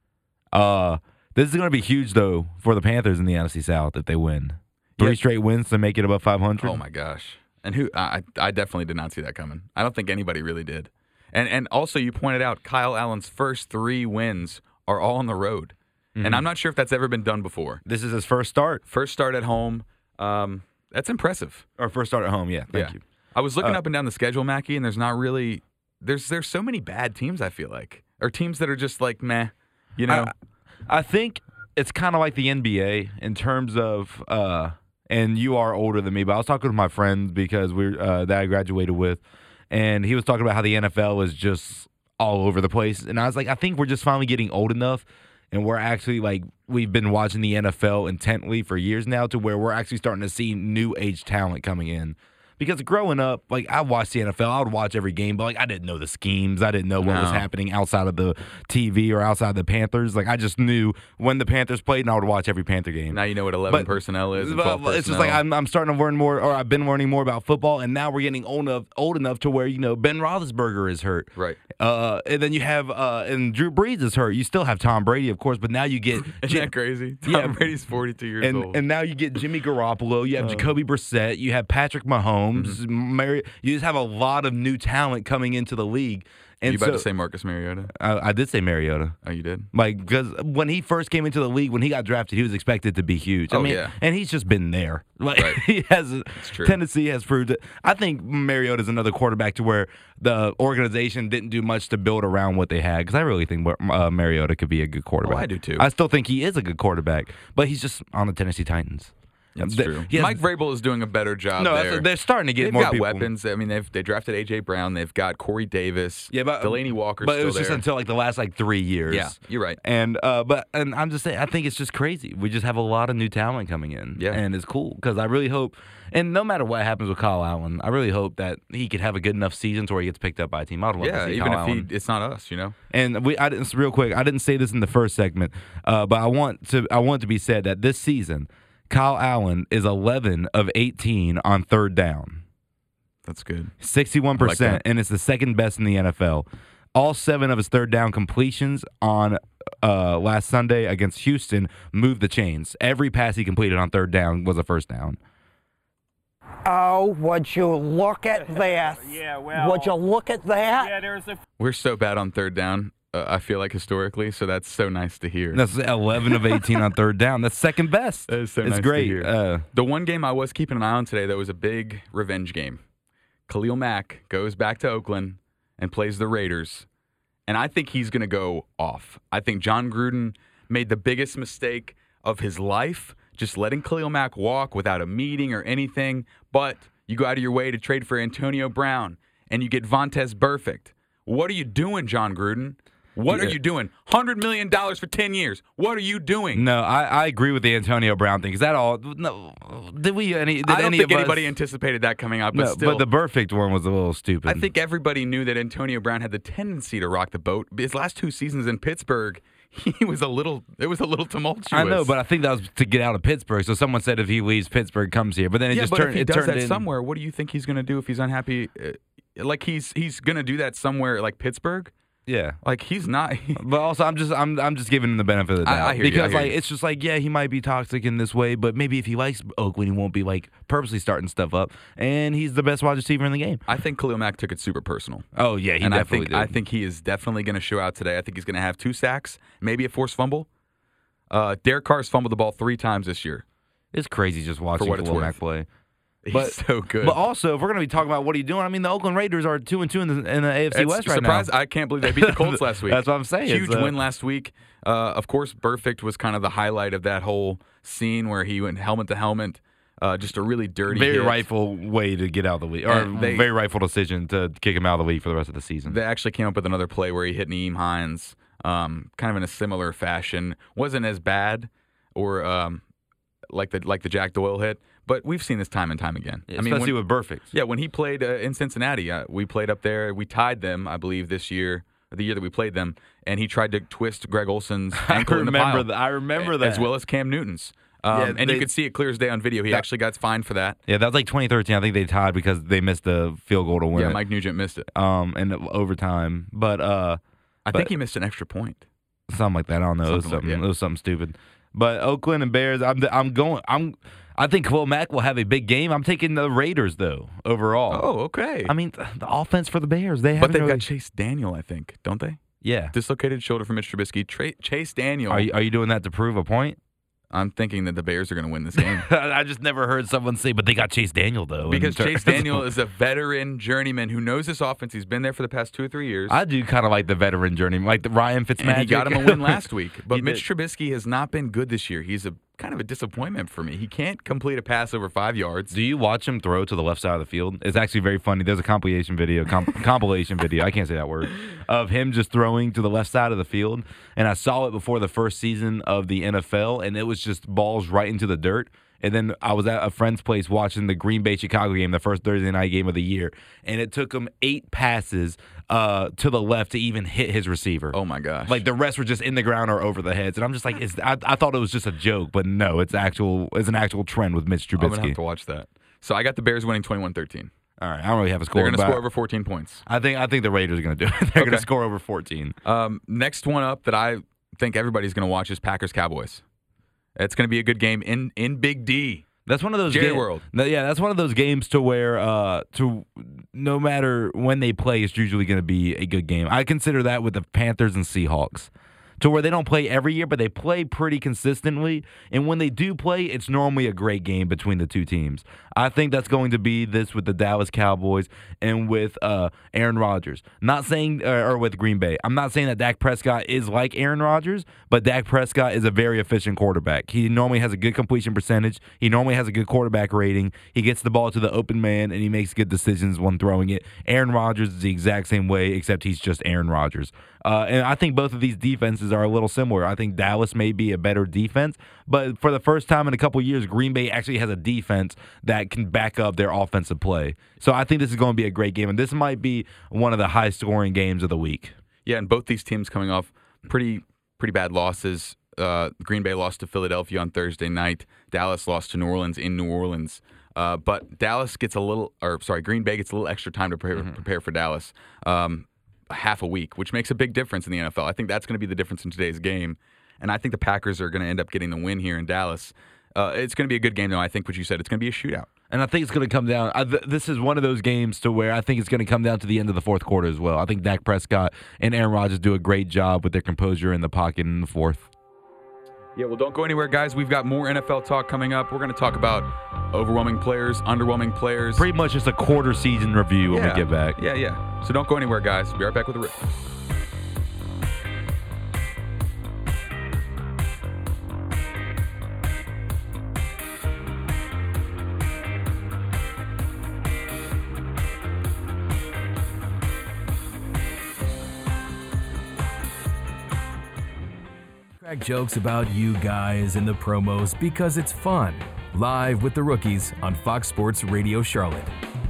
Uh, this is going to be huge though for the Panthers in the N F C South if they win. Three Yeah. straight wins to make it above five hundred. Oh my gosh. And who I I definitely did not see that coming. I don't think anybody really did. And and also you pointed out Kyle Allen's first three wins are all on the road. Mm-hmm. And I'm not sure if that's ever been done before. This is his first start First start at home. Um, that's impressive. or first start at home. Yeah, thank yeah. you. I was looking Uh, up and down the schedule, Mackie, and there's not really there's there's so many bad teams, I feel like. Or teams that are just like meh. You know? I, I think it's kind of like the N B A in terms of, uh, and you are older than me, but I was talking with my friend because we're uh, that I graduated with, and he was talking about how the N F L is just all over the place, and I was like, I think we're just finally getting old enough, and we're actually like we've been watching the N F L intently for years now, to where we're actually starting to see new age talent coming in. Because growing up, like I watched the N F L, I would watch every game, but like I didn't know the schemes. I didn't know what was No. happening outside of the T V or outside of the Panthers. Like I just knew when the Panthers played, and I would watch every Panther game. now you know what eleven But- personnel is and But twelve personnel. it's just like I'm, I'm starting to learn more, or I've been learning more about football, and now we're getting old enough, old enough to where you know Ben Roethlisberger is hurt, Right. Uh, and then you have uh, and Drew Brees is hurt. You still have Tom Brady, of course, but now you get Isn't Jim- that crazy? Tom Yeah. Brady's forty-two years and old. and now you get Jimmy Garoppolo, you have Uh. Jacoby Brissett, you have Patrick Mahomes, Mm-hmm. Mary, you just have a lot of new talent coming into the league. And you about so, to say Marcus Mariota? I, I did say Mariota. Oh, you did? Like, because when he first came into the league, when he got drafted, he was expected to be huge. I Oh, mean, yeah. and he's just been there. Like, Right. he has, true. Tennessee has proved it. I think Mariota's another quarterback to where the organization didn't do much to build around what they had. Because I really think uh, Mariota could be a good quarterback. Oh, I do too. I still think he is a good quarterback, but he's just on the Tennessee Titans. That's They- true. he has- Mike Vrabel is doing a better job No, there. that's- they're starting to get They've more got people. weapons. I mean, they've they drafted A J Brown. They've got Corey Davis. Yeah, but Delaney Walker's But still it was just there. until like the last like three years. Yeah, you're right. And uh, but and I'm just saying, I think it's just crazy. We just have a lot of new talent coming in. Yeah. and it's cool because I really hope. And no matter what happens with Kyle Allen, I really hope that he could have a good enough season to where he gets picked up by a team. I'd love Yeah, to see even Kyle if Allen. he, it's not us, you know. And we, I didn't real quick. I didn't say this in the first segment, uh, but I want to. I want it to be said that this season, Kyle Allen is eleven of eighteen on third down. That's good. sixty-one I like percent, that. and it's the second best in the N F L. All seven of his third down completions on uh, last Sunday against Houston moved the chains. Every pass he completed on third down was a first down. Oh, would you look at this? Yeah, well. Would you look at that? Yeah, there's a We're so bad on third down. Uh, I feel like historically, so that's so nice to hear. That's eleven of eighteen on third down. That's second best. That is so it's nice to great. hear. Uh, The one game I was keeping an eye on today that was a big revenge game. Khalil Mack goes back to Oakland and plays the Raiders, and I think he's going to go off. I think John Gruden made the biggest mistake of his life, just letting Khalil Mack walk without a meeting or anything. But you go out of your way to trade for Antonio Brown, and you get Vontaze Burfict. What are you doing, John Gruden? What Yeah. are you doing? one hundred million dollars for ten years. What are you doing? No, I, I agree with the Antonio Brown thing. Is that all? No, did we any? Did I don't any think of anybody us, anticipated that coming out, but no, still. but the perfect one was a little stupid. I think everybody knew that Antonio Brown had the tendency to rock the boat. His last two seasons in Pittsburgh, he was a little. It was a little tumultuous. I know, but I think that was to get out of Pittsburgh. So someone said if he leaves Pittsburgh, comes here. But then it yeah, just but turned. if he it does turned that in, somewhere, what do you think he's going to do if he's unhappy? Uh, Like he's he's going to do that somewhere like Pittsburgh? Yeah. Like he's not. But also, I'm just I'm I'm just giving him the benefit of the I- doubt I hear you, I because hear like you. it's just like yeah, he might be toxic in this way, but maybe if he likes Oakland, he won't be like purposely starting stuff up. And he's the best wide receiver in the game. I think Khalil Mack took it super personal. Oh yeah, he and I definitely think did. I think he is definitely going to show out today. I think he's going to have two sacks, maybe a forced fumble. Uh, Derek Carr's fumbled the ball three times this year. it's crazy just watching what it's Khalil worth. Mack play. He's But- so good. But also, if we're going to be talking about what are you doing, I mean, the Oakland Raiders are two and two in the, in the A F C It's West right surprised- now. I can't believe they beat the Colts last week. That's what I'm saying. Huge It's, uh, win last week. Uh, of course, Burfict was kind of the highlight of that whole scene where he went helmet to helmet. Uh, just a really dirty Very hit. rightful way to get out of the league, or And they- very rightful decision to kick him out of the league for the rest of the season. They actually came up with another play where he hit Nyheim Hines, um, kind of in a similar fashion. Wasn't as bad, or um, like the like the Jack Doyle hit, but we've seen this time and time again. I mean, Especially when, with Burfict. yeah, when he played uh, in Cincinnati, uh, we played up there. We tied them, I believe, this year, the year that we played them, and he tried to twist Greg Olson's I ankle in the remember pile, that. I remember that. as well as Cam Newton's. Um, Yeah, and they- you could see it clear as day on video. He That- actually got fined for that. Yeah, that was like twenty thirteen. I think they tied because they missed the field goal to win Yeah, it. Mike Nugent missed it. Um, in overtime, but uh, I but- think he missed an extra point. something like that. I don't know. It was Something like- something. yeah. It was something stupid. But Oakland and Bears. I'm. I'm going. I'm. I think Khalil Mack will have a big game. I'm taking the Raiders though overall. Oh, okay. I mean, the offense for the Bears. They but haven't they've really, got Chase Daniel, I think, don't they? yeah. Dislocated shoulder for Mitch Trubisky. Tra- Chase Daniel. Are you, are you doing that to prove a point? I'm thinking that the Bears are going to win this game. I just never heard someone say, but they got Chase Daniel though. Because in ter- Chase Daniel is a veteran journeyman who knows this offense. He's been there for the past two or three years. I do kind of like the veteran journeyman, like the Ryan Fitzmagic. and he got him a win last week. But He Mitch did. Trubisky has not been good this year. He's a kind of a disappointment for me. He can't complete a pass over five yards. Do you watch him throw to the left side of the field? It's actually very funny. There's a compilation video, comp- compilation video. I can't say that word of him just throwing to the left side of the field, and I saw it before the first season of the N F L, and it was just balls right into the dirt. And then I was at a friend's place watching the Green Bay Chicago game, the first Thursday night game of the year, and it took him eight passes uh, to the left to even hit his receiver. Oh my gosh. Like the rest were just in the ground or over the heads, and I'm just like, is I, I thought it was just a joke, but no, it's actual. It's an actual trend with Mitch I'm going to Trubisky. have to watch that. So I got the Bears winning twenty-one thirteen. All right, I don't really have a score. They're going to but score over fourteen points. I think I think the Raiders are going to do it. They're going Okay. to score over fourteen. Um, next one up that I think everybody's going to watch is Packers Cowboys. It's going to be a good game in, in Big D. That's one of those Jerry ga- World. No, yeah, that's one of those games to where uh, to no matter when they play, it's usually going to be a good game. I consider that with the Panthers and Seahawks. To where they don't play every year, but they play pretty consistently. And when they do play, it's normally a great game between the two teams. I think that's going to be this with the Dallas Cowboys and with uh, Aaron Rodgers. Not saying, uh, or with Green Bay. I'm not saying that Dak Prescott is like Aaron Rodgers, but Dak Prescott is a very efficient quarterback. He normally has a good completion percentage. He normally has a good quarterback rating. He gets the ball to the open man, and he makes good decisions when throwing it. Aaron Rodgers is the exact same way, except he's just Aaron Rodgers. Uh, and I think both of these defenses are a little similar. I think Dallas may be a better defense, but for the first time in a couple years, Green Bay actually has a defense that can back up their offensive play. So I think this is going to be a great game, and this might be one of the high-scoring games of the week. Yeah, and both these teams coming off pretty pretty bad losses. Uh, Green Bay lost to Philadelphia on Thursday night. Dallas lost to New Orleans in New Orleans. Uh, but Dallas gets a little, or sorry, Green Bay gets a little extra time to prepare, Mm-hmm. prepare for Dallas. Um, half a week, which makes a big difference in the N F L. I think that's going to be the difference in today's game. And I think the Packers are going to end up getting the win here in Dallas. Uh, it's going to be a good game, though. I think what you said, it's going to be a shootout. And I think it's going to come down. I, th- this is one of those games to where I think it's going to come down to the end of the fourth quarter as well. I think Dak Prescott and Aaron Rodgers do a great job with their composure in the pocket in the fourth. Yeah, well, don't go anywhere, guys. We've got more N F L talk coming up. We're going to talk about overwhelming players, underwhelming players. Pretty much just a quarter season review when yeah. we get back. Yeah, yeah. So don't go anywhere, guys. We'll be right back with the rip. Crack jokes about you guys in the promos because it's fun. Live with the Rookies on Fox Sports Radio Charlotte.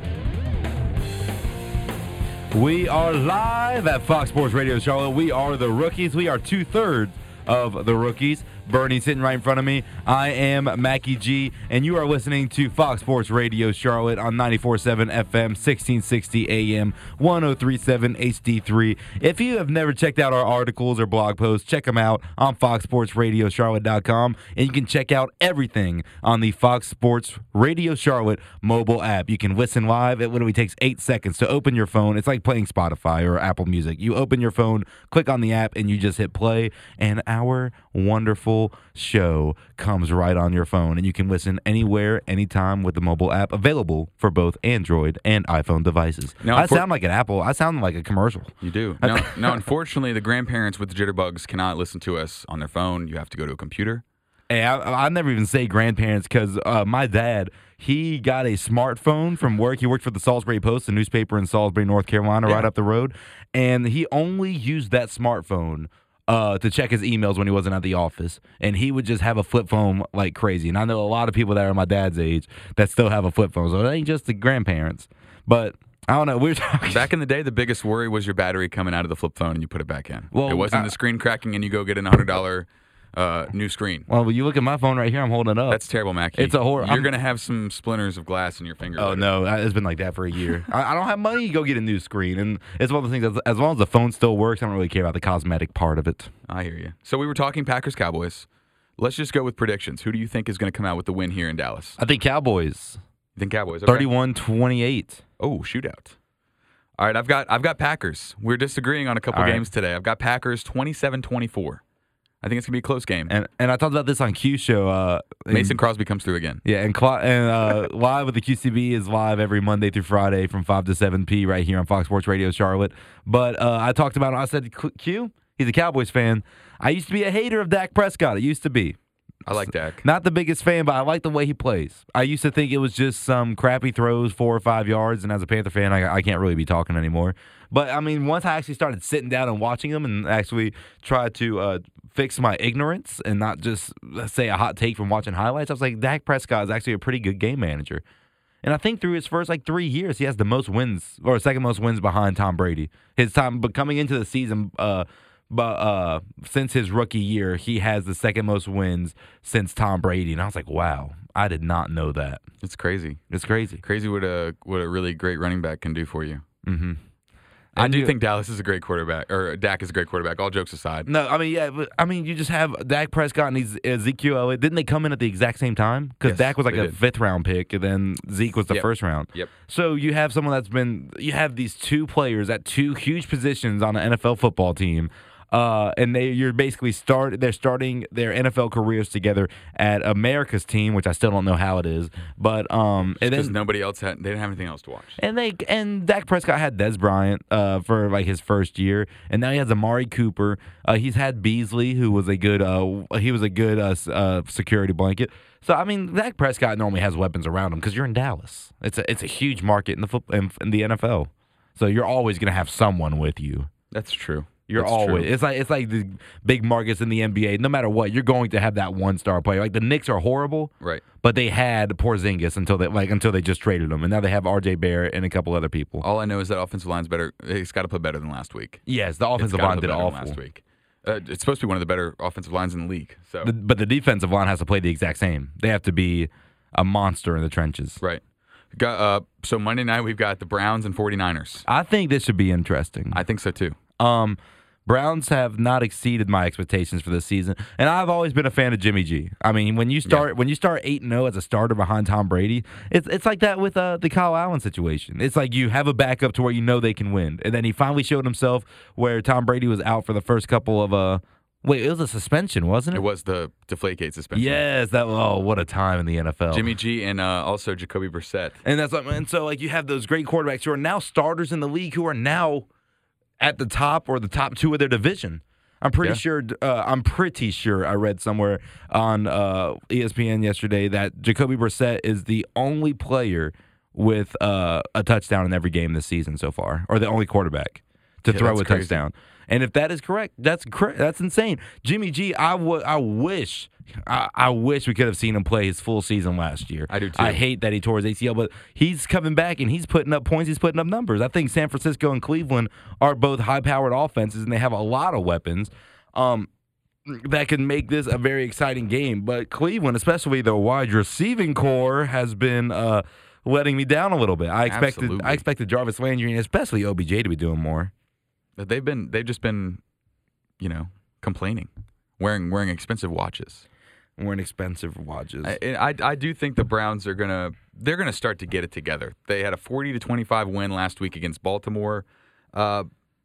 We are live at Fox Sports Radio Charlotte. We are the Rookies. We are two-thirds of the Rookies. Bernie sitting right in front of me. I am Mackie G, and you are listening to Fox Sports Radio Charlotte on ninety-four point seven F M, sixteen sixty A M, one oh three point seven H D three. If you have never checked out our articles or blog posts, check them out on fox sports radio charlotte dot com, and you can check out everything on the Fox Sports Radio Charlotte mobile app. You can listen live. It literally takes eight seconds to open your phone. It's like playing Spotify or Apple Music. You open your phone, click on the app, and you just hit play, and our wonderful show comes right on your phone, and you can listen anywhere, anytime with the mobile app available for both Android and iPhone devices. Now, I unfor- sound like an Apple. I sound like a commercial. You do. No, no, unfortunately, the grandparents with the jitterbugs cannot listen to us on their phone. You have to go to a computer. Hey, I, I never even say grandparents because uh, my dad, he got a smartphone from work. He worked for the Salisbury Post, a newspaper in Salisbury, North Carolina, Yeah. right up the road, and he only used that smartphone Uh, to check his emails when he wasn't at the office, and he would just have a flip phone like crazy. And I know a lot of people that are my dad's age that still have a flip phone, so it ain't just the grandparents. But I don't know. We were talking Back in the day, the biggest worry was your battery coming out of the flip phone and you put it back in. Well, it wasn't uh, the screen cracking and you go get an one hundred dollars uh, new screen. Well, you look at my phone right here. I'm holding it up. That's terrible, Mackie. It's a horror- You're I'm- going to have some splinters of glass in your finger. Oh later. no, it's been like that for a year. I, I don't have money to go get a new screen, and it's one of the things. As, as long as the phone still works, I don't really care about the cosmetic part of it. I hear you. So we were talking Packers Cowboys. Let's just go with predictions. Who do you think is going to come out with the win here in Dallas? I think Cowboys You think Cowboys? Okay. thirty-one twenty-eight. Oh, shootout. All right, I've got I've got Packers. We're disagreeing on a couple All right. games today. I've got Packers twenty-seven twenty-four. I think it's going to be a close game. And and I talked about this on Q Show. Uh, in- Mason Crosby comes through again. Yeah, and, Cl- and uh, Live with the Q C B is live every Monday through Friday from five to seven p right here on Fox Sports Radio Charlotte. But uh, I talked about it. I said, Q, he's a Cowboys fan. I used to be a hater of Dak Prescott. It used to be. I like Dak. Not the biggest fan, but I like the way he plays. I used to think it was just some crappy throws, four or five yards, and as a Panther fan, I, I can't really be talking anymore. But, I mean, once I actually started sitting down and watching them and actually tried to uh, fix my ignorance and not just, let's say, a hot take from watching highlights, I was like, Dak Prescott is actually a pretty good game manager. And I think through his first, like, three years, he has the most wins, or second most wins behind Tom Brady. His time, but coming into the season, uh, But uh, since his rookie year, he has the second most wins since Tom Brady, and I was like, "Wow, I did not know that." It's crazy. It's crazy. Crazy what a what a really great running back can do for you. Mm-hmm. I And do you- think Dallas is a great quarterback, or Dak is a great quarterback. All jokes aside, No, I mean, yeah, but, I mean, you just have Dak Prescott and Ez- Ezekiel Elliott. Didn't they come in at the exact same time? Because Yes, Dak was like they a did. fifth round pick, and then Zeke was the Yep. first round. Yep. So you have someone that's been. You have these two players at two huge positions on an N F L football team. Uh, and they you're basically start they're starting their N F L careers together at America's team, which I still don't know how it is. But um, and because then nobody else had, they didn't have anything else to watch. and they and Dak Prescott had Des Bryant uh, for like his first year, and now he has Amari Cooper. Uh, he's had Beasley, who was a good uh, he was a good uh, s- uh, security blanket. So I mean, Dak Prescott normally has weapons around him because you're in Dallas. It's a it's a huge market in the foot in, in the N F L. So you're always gonna have someone with you. That's true. You're That's always true. it's like it's like the big markets in the N B A. No matter what, you're going to have that one star player. Like the Knicks are horrible, Right. but they had Porzingis until they like until they just traded him, and now they have R J Barrett and a couple other people. All I know is that offensive line's better. It's got to play better than last week. Yes, the It's offensive gotta line play did better than awful, last week. Uh, it's supposed to be one of the better offensive lines in the league. So The- but the defensive line has to play the exact same. They have to be a monster in the trenches. right. Got, uh, so Monday night we've got the Browns and 49ers. I think this should be interesting. I think so too. Um, Browns have not exceeded my expectations for this season, and I've always been a fan of Jimmy G. I mean, when you start when you start eight and zero as a starter behind Tom Brady, it's it's like that with uh, the Kyle Allen situation. It's like you have a backup to where you know they can win, and then he finally showed himself where Tom Brady was out for the first couple of uh. Wait, it was a suspension, wasn't it? It was the Deflategate suspension. Yes, that. Oh, what a time in the N F L. Jimmy G and uh, also Jacoby Brissett. And that's what, and so like you have those great quarterbacks who are now starters in the league who are now at the top or the top two of their division. I'm pretty Yeah. sure. Uh, I'm pretty sure I read somewhere on uh, E S P N yesterday that Jacoby Brissett is the only player with uh, a touchdown in every game this season so far, or the only quarterback to Yeah, throw that's a crazy. touchdown. And if that is correct, that's cra- that's insane. Jimmy G, I would, I wish, I, I wish we could have seen him play his full season last year. I do, too. I hate that he tore his A C L, but he's coming back and he's putting up points. He's putting up numbers. I think San Francisco and Cleveland are both high-powered offenses, and they have a lot of weapons um, that can make this a very exciting game. But Cleveland, especially the wide receiving core, has been uh, letting me down a little bit. I expected, Absolutely. I expected Jarvis Landry and especially O B J to be doing more. They've been they've just been, you know, complaining, wearing wearing expensive watches. Wearing expensive watches. I, I I do think the Browns are gonna they're gonna start to get it together. They had a forty to twenty-five win last week against Baltimore. Uh,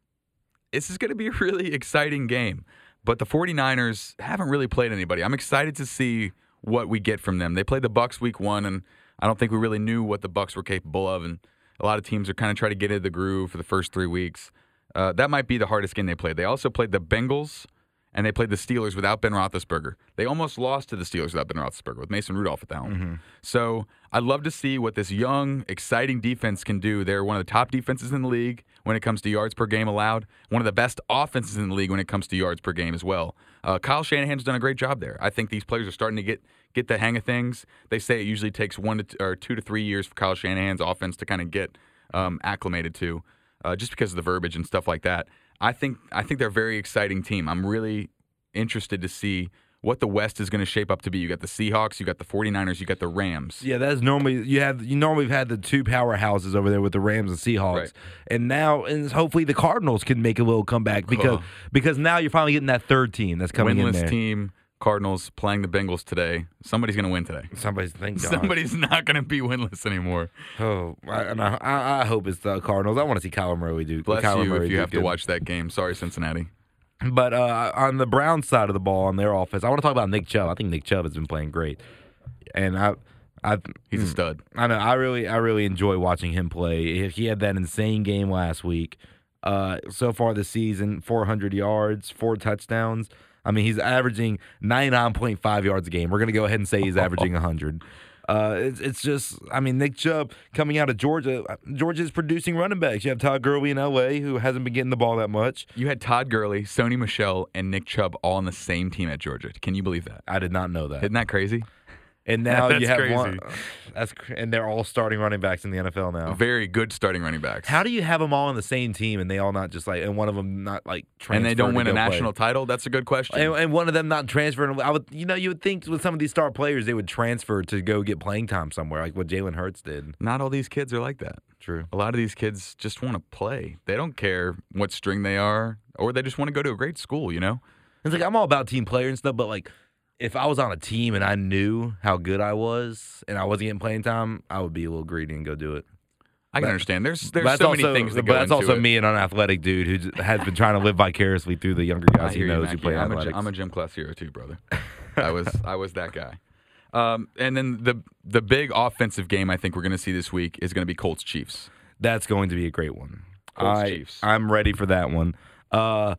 this is gonna be a really exciting game. But the 49ers haven't really played anybody. I'm excited to see what we get from them. They played the Bucs week one, and I don't think we really knew what the Bucs were capable of. And a lot of teams are kind of trying to get into the groove for the first three weeks. Uh, that might be the hardest game they played. They also played the Bengals, and they played the Steelers without Ben Roethlisberger. They almost lost to the Steelers without Ben Roethlisberger with Mason Rudolph at the helm. Mm-hmm. So I'd love to see what this young, exciting defense can do. They're one of the top defenses in the league when it comes to yards per game allowed. One of the best offenses in the league when it comes to yards per game as well. Uh, Kyle Shanahan's done a great job there. I think these players are starting to get get the hang of things. They say it usually takes one to t- or two to three years for Kyle Shanahan's offense to kind of get um, acclimated to. Uh, just because of the verbiage and stuff like that. I think I think they're a very exciting team. I'm really interested to see what the West is going to shape up to be. You got the Seahawks, you got the 49ers, you got the Rams. Yeah, that's normally you have. You normally have had the two powerhouses over there with the Rams and Seahawks, Right. and now and hopefully the Cardinals can make a little comeback because Ugh. because now you're finally getting that third team that's coming in Winless there. team, Cardinals playing the Bengals today. Somebody's going to win today. Somebody's thank God. Somebody's not going to be winless anymore. Oh, I, and I, I I hope it's the Cardinals. I want to see Kyler Murray do. Bless Kyler you Murray if you do have to good. watch that game. Sorry, Cincinnati. But uh, on the Browns side of the ball, on their offense, I want to talk about Nick Chubb. I think Nick Chubb has been playing great, and I, I, He's a stud. I know. I really, I really enjoy watching him play. He had that insane game last week. Uh, so far this season, four hundred yards, four touchdowns. I mean, he's averaging ninety-nine point five yards a game. We're gonna go ahead and say he's averaging one hundred. Uh, it's, it's just, I mean, Nick Chubb coming out of Georgia. Georgia's producing running backs. You have Todd Gurley in L A who hasn't been getting the ball that much. You had Todd Gurley, Sony Michel, and Nick Chubb all on the same team at Georgia. Can you believe that? I did not know that. Isn't that crazy? And now you That's have crazy. one. That's cr- and they're all starting running backs in the N F L now. Very good starting running backs. How do you have them all on the same team and they all not just like and one of them not like transfer and they don't to win a go play? national title? That's a good question. And, and one of them not transferring. I would, you know, you would think with some of these star players they would transfer to go get playing time somewhere, like what Jalen Hurts did. Not all these kids are like that. True. A lot of these kids just want to play. They don't care what string they are, or they just want to go to a great school, you know? It's like I'm all about team player and stuff, but like if I was on a team and I knew how good I was and I wasn't getting playing time, I would be a little greedy and go do it. I can But- understand. There's there's But so that's many also, things that but go that's into also it. me, an unathletic dude who j- has been trying to live vicariously through the younger I guys he hear you, knows who Mackie. play I'm a, athletics. gy- I'm a gym class hero too, brother. I was I was that guy. Um, and then the the big offensive game I think we're going to see this week is going to be Colts Chiefs. That's going to be a great one. Colts I, Chiefs. I'm ready for that one. Uh,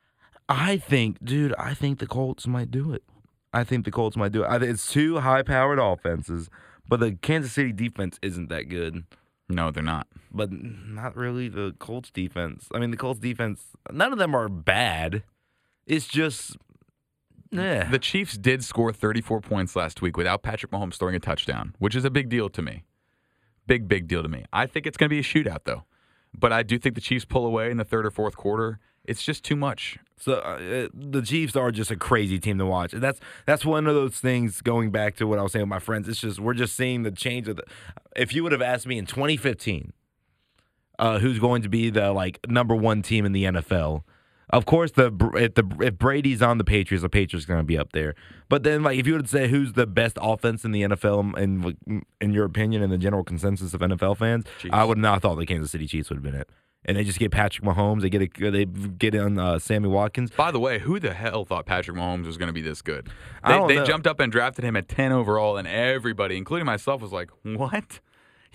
I think, dude, I think the Colts might do it. I think the Colts might do it. I think it's two high-powered offenses, but the Kansas City defense isn't that good. No, they're not. But not really the Colts defense. I mean, the Colts defense, none of them are bad. It's just, yeah. The Chiefs did score thirty-four points last week without Patrick Mahomes throwing a touchdown, which is a big deal to me. Big, big deal to me. I think it's going to be a shootout, though. But I do think the Chiefs pull away in the third or fourth quarter. It's just too much. So uh, the Chiefs are just a crazy team to watch. And that's that's one of those things. Going back to what I was saying with my friends, it's just we're just seeing the change of the. If you would have asked me in twenty fifteen, uh, who's going to be the like number one team in the N F L? Of course, the if the if Brady's on the Patriots, the Patriots are going to be up there. But then, like, if you would say who's the best offense in the N F L, in in your opinion, in the general consensus of N F L fans, Chiefs. I would not have thought the Kansas City Chiefs would have been it. And they just get Patrick Mahomes. They get a, they get in uh, Sammy Watkins. By the way, who the hell thought Patrick Mahomes was going to be this good? I They, don't they know. jumped up and drafted him at ten overall, and everybody, including myself, was like, what?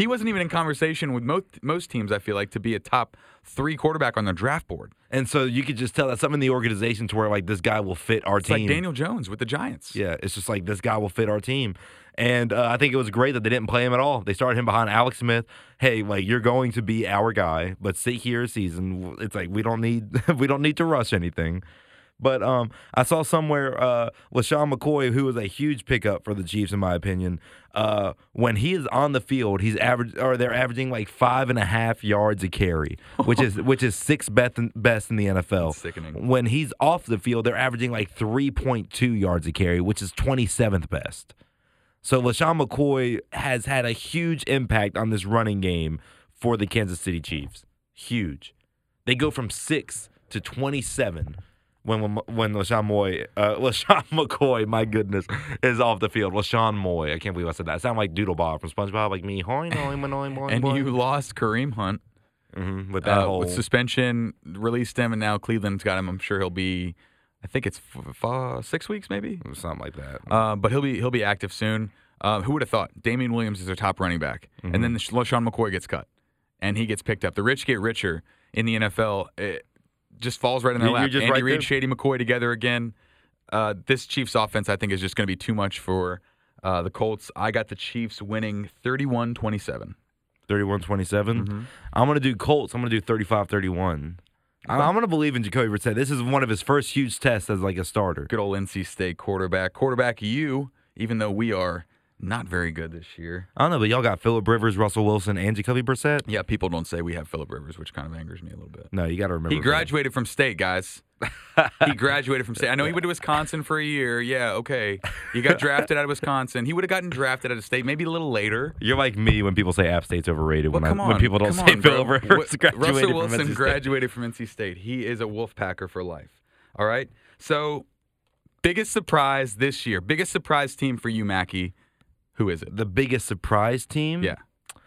He wasn't even in conversation with most most teams, I feel like, to be a top three quarterback on their draft board. And so you could just tell that something in the organization to where like this guy will fit our It's team. like Daniel Jones with the Giants. Yeah, it's just like this guy will fit our team. And uh, I think it was great that they didn't play him at all. They started him behind Alex Smith. Hey, like you're going to be our guy, but sit here a season. It's like we don't need we don't need to rush anything. But um, I saw somewhere uh, LaShawn McCoy, who was a huge pickup for the Chiefs in my opinion. Uh, when he is on the field, he's average or they're averaging like five and a half yards a carry, which is which is sixth best in, best in the N F L. That's sickening. When he's off the field, they're averaging like three point two yards a carry, which is twenty-seventh best. So LaShawn McCoy has had a huge impact on this running game for the Kansas City Chiefs. Huge. They go from six to twenty-seven. When when, when LaShawn Moy, uh, LaShawn McCoy, my goodness, is off the field. LaShawn Moy, I can't believe I said that. I sound like Doodlebob from SpongeBob, like me. Hoy, noy, noy, noy, And noy. you lost Kareem Hunt Mm-hmm, with that uh, whole with suspension, released him, and now Cleveland's got him. I'm sure he'll be, I think it's f- f- six weeks maybe, something like that. uh, but he'll be he'll be active soon. Uh, who would have thought? Damian Williams is their top running back, Mm-hmm. and then the LaShawn McCoy gets cut, and he gets picked up. The rich get richer in the N F L. It just falls right in their You- you're lap. just Andy right Reid, there. Shady McCoy together again. Uh, this Chiefs offense, I think, is just going to be too much for uh, the Colts. I got the Chiefs winning thirty-one twenty-seven. thirty-one twenty-seven. Mm-hmm. I'm going to do Colts. I'm going to do thirty-five thirty-one. I'm going to believe in Jacoby Brissett. This is one of his first huge tests as like a starter. Good old N C State quarterback. Quarterback you, even though we are not very good this year. I don't know, but y'all got Phillip Rivers, Russell Wilson, and Jacoby Brissett? Yeah, people don't say we have Phillip Rivers, which kind of angers me a little bit. No, you got to remember. He graduated from state, guys. He graduated from state. I know he went to Wisconsin for a year. Yeah, okay. He got drafted out of Wisconsin. He would have gotten drafted out of state maybe a little later. You're like me when people say App State's overrated. Well, when, come I, on. when people don't come say on, bro. Phillip Rivers What- graduated Russell from Wilson N C State. graduated from N C State. He is a Wolfpacker for life. All right? So, biggest surprise this year. Biggest surprise team for you, Mackie. Who is it? The biggest surprise team? Yeah.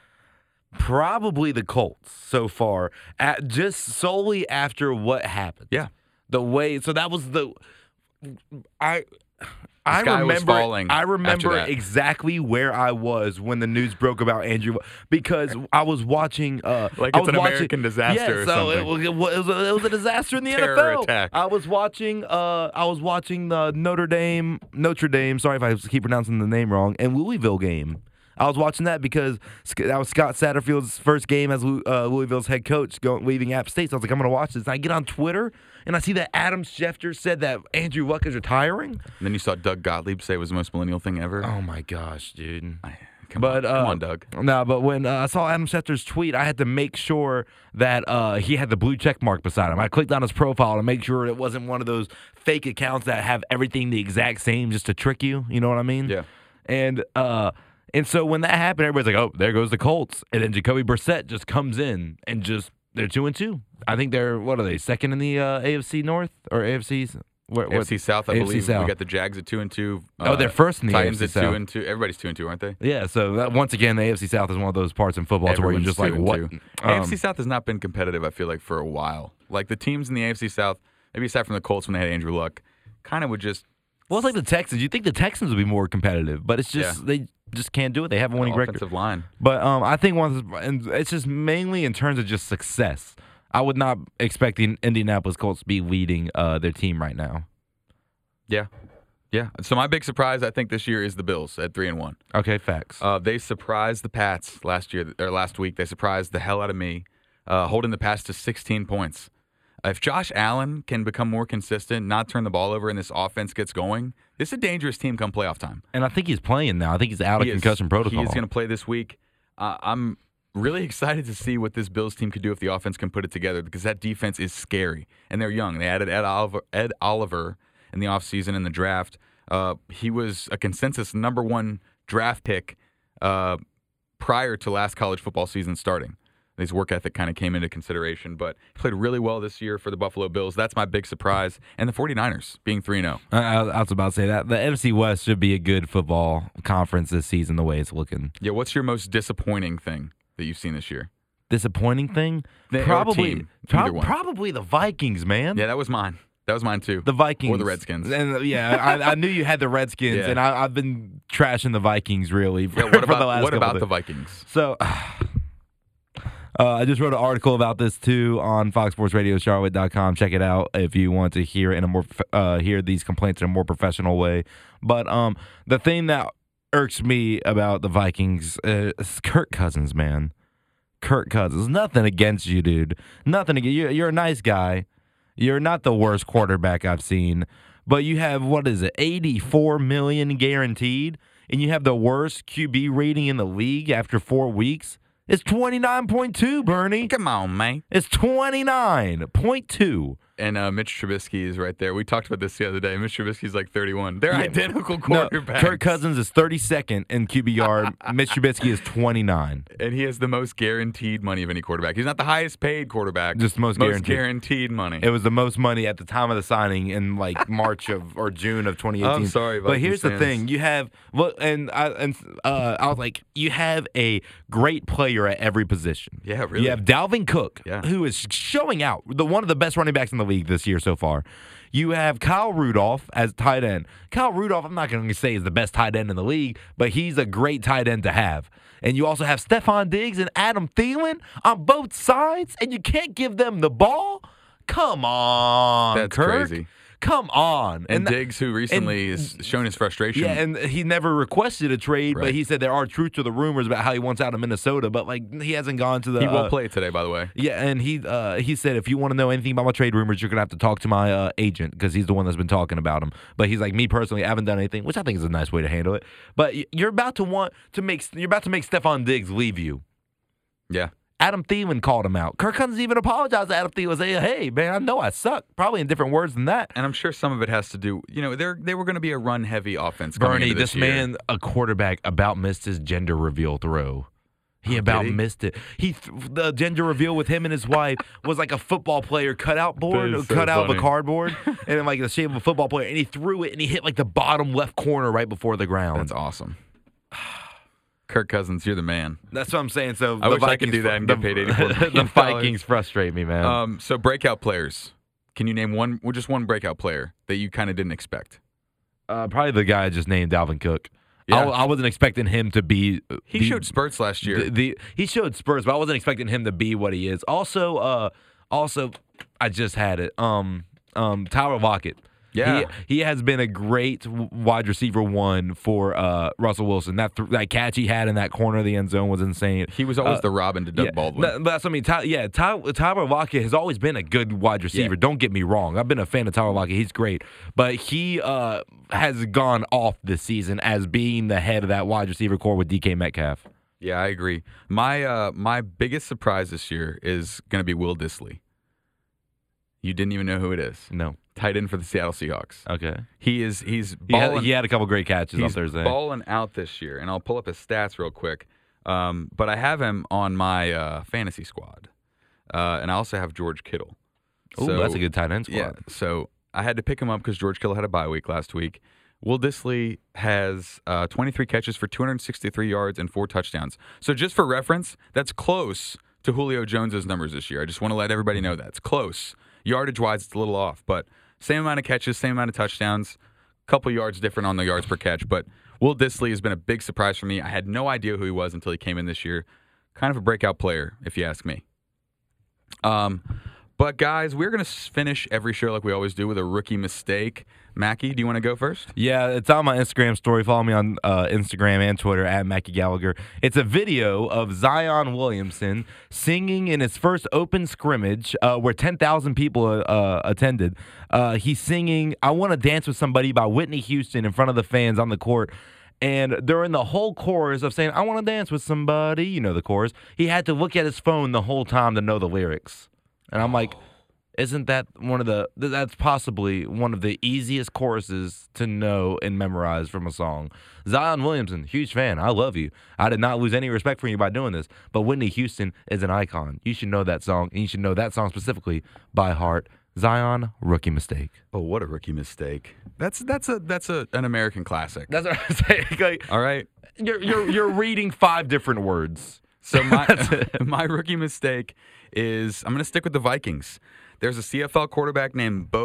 Probably the Colts so far, at, just solely after what happened. Yeah. The way, so that was the, I, I sky was remember, falling I after remember that. exactly where I was when the news broke about Andrew, because I was watching, uh, Like I it's was an watching, American disaster yeah, or so something. It, was, it, was, it was- it was a disaster in the Terror N F L. attack. I was watching, uh, I was watching the Notre Dame, Notre Dame. Sorry if I keep pronouncing the name wrong, and Louisville game. I was watching that because Sc- that was Scott Satterfield's first game as Lou- uh, Louisville's head coach going, leaving App State. So I was like, I'm going to watch this. And I get on Twitter, and I see that Adam Schefter said that Andrew Luck is retiring. And then you saw Doug Gottlieb say it was the most millennial thing ever. Oh, my gosh, dude. I- Come But on, uh, come on, Doug. No, but when uh, I saw Adam Schefter's tweet, I had to make sure that uh, he had the blue check mark beside him. I clicked on his profile to make sure it wasn't one of those fake accounts that have everything the exact same just to trick you. You know what I mean? Yeah. And uh, and so when that happened, everybody's like, "Oh, there goes the Colts." And then Jacoby Brissett just comes in and just they're two and two. I think they're what are they second in the uh, A F C North or A F C's? Where, A F C South, I A F C believe. South. We got the Jags at two and two. Oh, they're first in the Titans A F C at two South. and two. Everybody's two and two, aren't they? Yeah, so that, once again, the A F C South is one of those parts in football to where you're Everyone's just two like, and what? two. Um, A F C South has not been competitive, I feel like, for a while. Like the teams in the A F C South, maybe aside from the Colts when they had Andrew Luck, kind of would just Well, it's like the Texans. You think the Texans would be more competitive, but it's just Yeah. they just can't do it. They have a winning record. offensive line. But um, I think one of the, and it's just mainly in terms of just success. I would not expect the Indianapolis Colts to be leading uh, their team right now. Yeah. Yeah. So my big surprise, I think, this year is the Bills at three and one. Okay, facts. Uh, they surprised the Pats last year or last week. They surprised the hell out of me, uh, holding the Pats to sixteen points. If Josh Allen can become more consistent, not turn the ball over, and this offense gets going, this is a dangerous team come playoff time. and I think he's playing now. I think he's out of He is- concussion protocol. He is going to play this week. Uh, I'm really excited to see what this Bills team could do if the offense can put it together because that defense is scary, and they're young. They added Ed Oliver, Ed Oliver in the offseason in the draft. Uh, he was a consensus number one draft pick uh, prior to last college football season starting. His work ethic kind of came into consideration, but he played really well this year for the Buffalo Bills. That's my big surprise. And the 49ers being three and oh. I, I I was about to say that the N F C West should be a good football conference this season. The way it's looking, Yeah, what's your most disappointing thing that you've seen this year? disappointing thing, The- or probably team, prob- either one. probably the Vikings, man. Yeah, that was mine. That was mine too. The Vikings or the Redskins. And uh, yeah, I, I knew you had the Redskins, Yeah. and I, I've been trashing the Vikings really. For, Yeah, what for about the last what couple about days. the Vikings? So, uh, I just wrote an article about this too on fox sports radio charlotte dot com. Check it out if you want to hear it in a more uh, hear these complaints in a more professional way. But um, the thing that irks me about the Vikings uh, is Kirk Cousins, man. Kirk Cousins. Nothing against you, dude. Nothing against you. You're a nice guy. You're not the worst quarterback I've seen. But you have, what is it, eighty-four million dollars guaranteed, and you have the worst Q B rating in the league after four weeks? It's twenty-nine point two, Bernie. Come on, man. It's twenty-nine point two. And uh, Mitch Trubisky is right there. We talked about this the other day. Mitch Trubisky's like thirty-one. They're Yeah. identical No, quarterbacks. Kirk Cousins is thirty-second in Q B yard. Mitch Trubisky is twenty-nine. And he has the most guaranteed money of any quarterback. He's not the highest paid quarterback. Just the most most guaranteed. guaranteed money. It was the most money at the time of the signing in like March of or June of twenty eighteen. I'm sorry, but Vikings here's the fans. thing: you have look, and I and uh, I was like, you have a great player at every position. Yeah, really. You have Dalvin Cook, Yeah. who is showing out, the one of the best running backs in the league this year so far. You have Kyle Rudolph as tight end. Kyle Rudolph, I'm not going to say is the best tight end in the league, but he's a great tight end to have. And you also have Stephon Diggs and Adam Thielen on both sides, and you can't give them the ball? Come on, That's Kirk. crazy. Come on. And, that- Diggs, who recently and- has shown his frustration. Yeah, and he never requested a trade, Right. but he said there are truth to the rumors about how he wants out of Minnesota, but like he hasn't gone to the he will uh, play today, by the way. Yeah, and he uh, he said if you want to know anything about my trade rumors, you're gonna have to talk to my uh, agent because he's the one that's been talking about them. But he's like, me personally, I haven't done anything, which I think is a nice way to handle it. But y- you're about to want to make you're about to make Stephon Diggs leave you. Yeah. Adam Thielen called him out. Kirk Cousins even apologized to Adam Thielen, saying, "Hey, man, I know I suck." Probably in different words than that. And I'm sure some of it has to do, you know, they they were going to be a run-heavy offense coming Bernie, into this, this, year. man, a quarterback, about missed his gender reveal throw. He Oh, about did he? missed it. He th- the gender reveal with him and his wife was like a football player cutout board, That is so cut out of a funny. cardboard, and in like the shape of a football player. And he threw it, and he hit like the bottom left corner right before the ground. That's awesome. Kirk Cousins, you're the man. That's what I'm saying. So I the wish I Vikings, could do that and the, get paid eighty-four million the dollars. Vikings frustrate me, man. Um, so breakout players. Can you name one, well, just one breakout player that you kind of didn't expect? uh, probably the guy I just named, Dalvin Cook. Yeah. I, I wasn't expecting him to be. He the- showed spurts last year. The, the he showed spurs, but I wasn't expecting him to be what he is. Also, uh, also, I just had it. Um, um, Tyler Lockett. Yeah. he, he has been a great w- wide receiver one for uh, Russell Wilson. That th- that catch he had in that corner of the end zone was insane. he was always uh, the Robin to Doug yeah, Baldwin. that- that's what I mean. Ty, yeah, Ty, Tyler Lockett has always been a good wide receiver. Yeah. Don't get me wrong. I've been a fan of Tyler Lockett. He's great, but he uh, has gone off this season as being the head of that wide receiver core with D K Metcalf. Yeah, I agree. My uh, my biggest surprise this year is going to be Will Dissly. You didn't even know who it is. No, Tight end for the Seattle Seahawks. okay. He is he's He had, balling. he had a couple great catches on he's Thursday. balling out this year, and I'll pull up his stats real quick. Um, but I have him on my uh, fantasy squad, uh, and I also have George Kittle. Ooh, So- that's a good tight end squad. Yeah, so I had to pick him up because George Kittle had a bye week last week. Will Dissly has uh, twenty-three catches for two hundred sixty-three yards and four touchdowns. So just for reference, that's close to Julio Jones's numbers this year. I just want to let everybody know that. It's close. Yardage-wise, it's a little off, but same amount of catches, same amount of touchdowns, couple yards different on the yards per catch. But Will Dissly has been a big surprise for me. I had no idea who he was until he came in this year. Kind of a breakout player, if you ask me. Um, but guys, we're gonna finish every show like we always do with a rookie mistake. Mackie, do you want to go first? Yeah, it's on my Instagram story. Follow me on uh, Instagram and Twitter at Mackie Gallagher. It's a video of Zion Williamson singing in his first open scrimmage uh, where ten thousand people uh, attended. Uh, he's singing I Want to Dance with Somebody by Whitney Houston in front of the fans on the court. And during the whole chorus of saying, I want to dance with somebody, you know the chorus, he had to look at his phone the whole time to know the lyrics. And I'm like, isn't that one of the, that's possibly one of the easiest choruses to know and memorize from a song. Zion Williamson, huge fan. I love you. I did not lose any respect for you by doing this. But Whitney Houston is an icon. You should know that song, and you should know that song specifically by heart. Zion, rookie mistake. Oh, what a rookie mistake! That's that's a that's a an American classic. That's what I'm saying. Like, All right. you're, you're, you're reading five different words. So my my rookie mistake is I'm going to stick with the Vikings. There's a C F L quarterback named Bo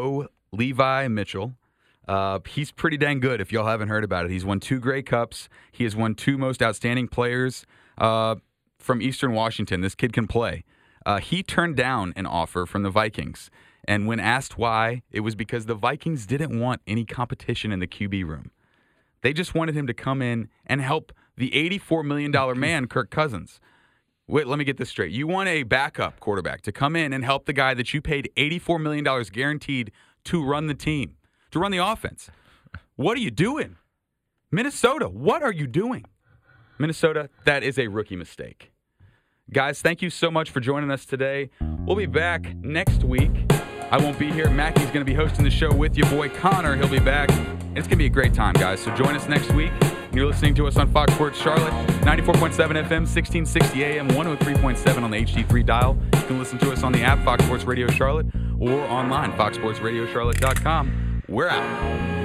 Levi Mitchell. Uh, he's pretty dang good if y'all haven't heard about it. He's won two Grey Cups. He has won two most outstanding players uh, from Eastern Washington. This kid can play. Uh, he turned down an offer from the Vikings. And when asked why, it was because the Vikings didn't want any competition in the Q B room. They just wanted him to come in and help the eighty-four million dollars man, Kirk Cousins. Wait, let me get this straight. You want a backup quarterback to come in and help the guy that you paid eighty-four million dollars guaranteed to run the team, to run the offense. What are you doing? Minnesota, what are you doing? Minnesota, that is a rookie mistake. Guys, thank you so much for joining us today. We'll be back next week. I won't be here. Mackey's going to be hosting the show with your boy Connor. He'll be back. It's going to be a great time, guys. So join us next week. You're listening to us on Fox Sports Charlotte, ninety-four point seven F M, sixteen sixty A M, one oh three point seven on the H D three dial. You can listen to us on the app Fox Sports Radio Charlotte or online, fox sports radio charlotte dot com. We're out.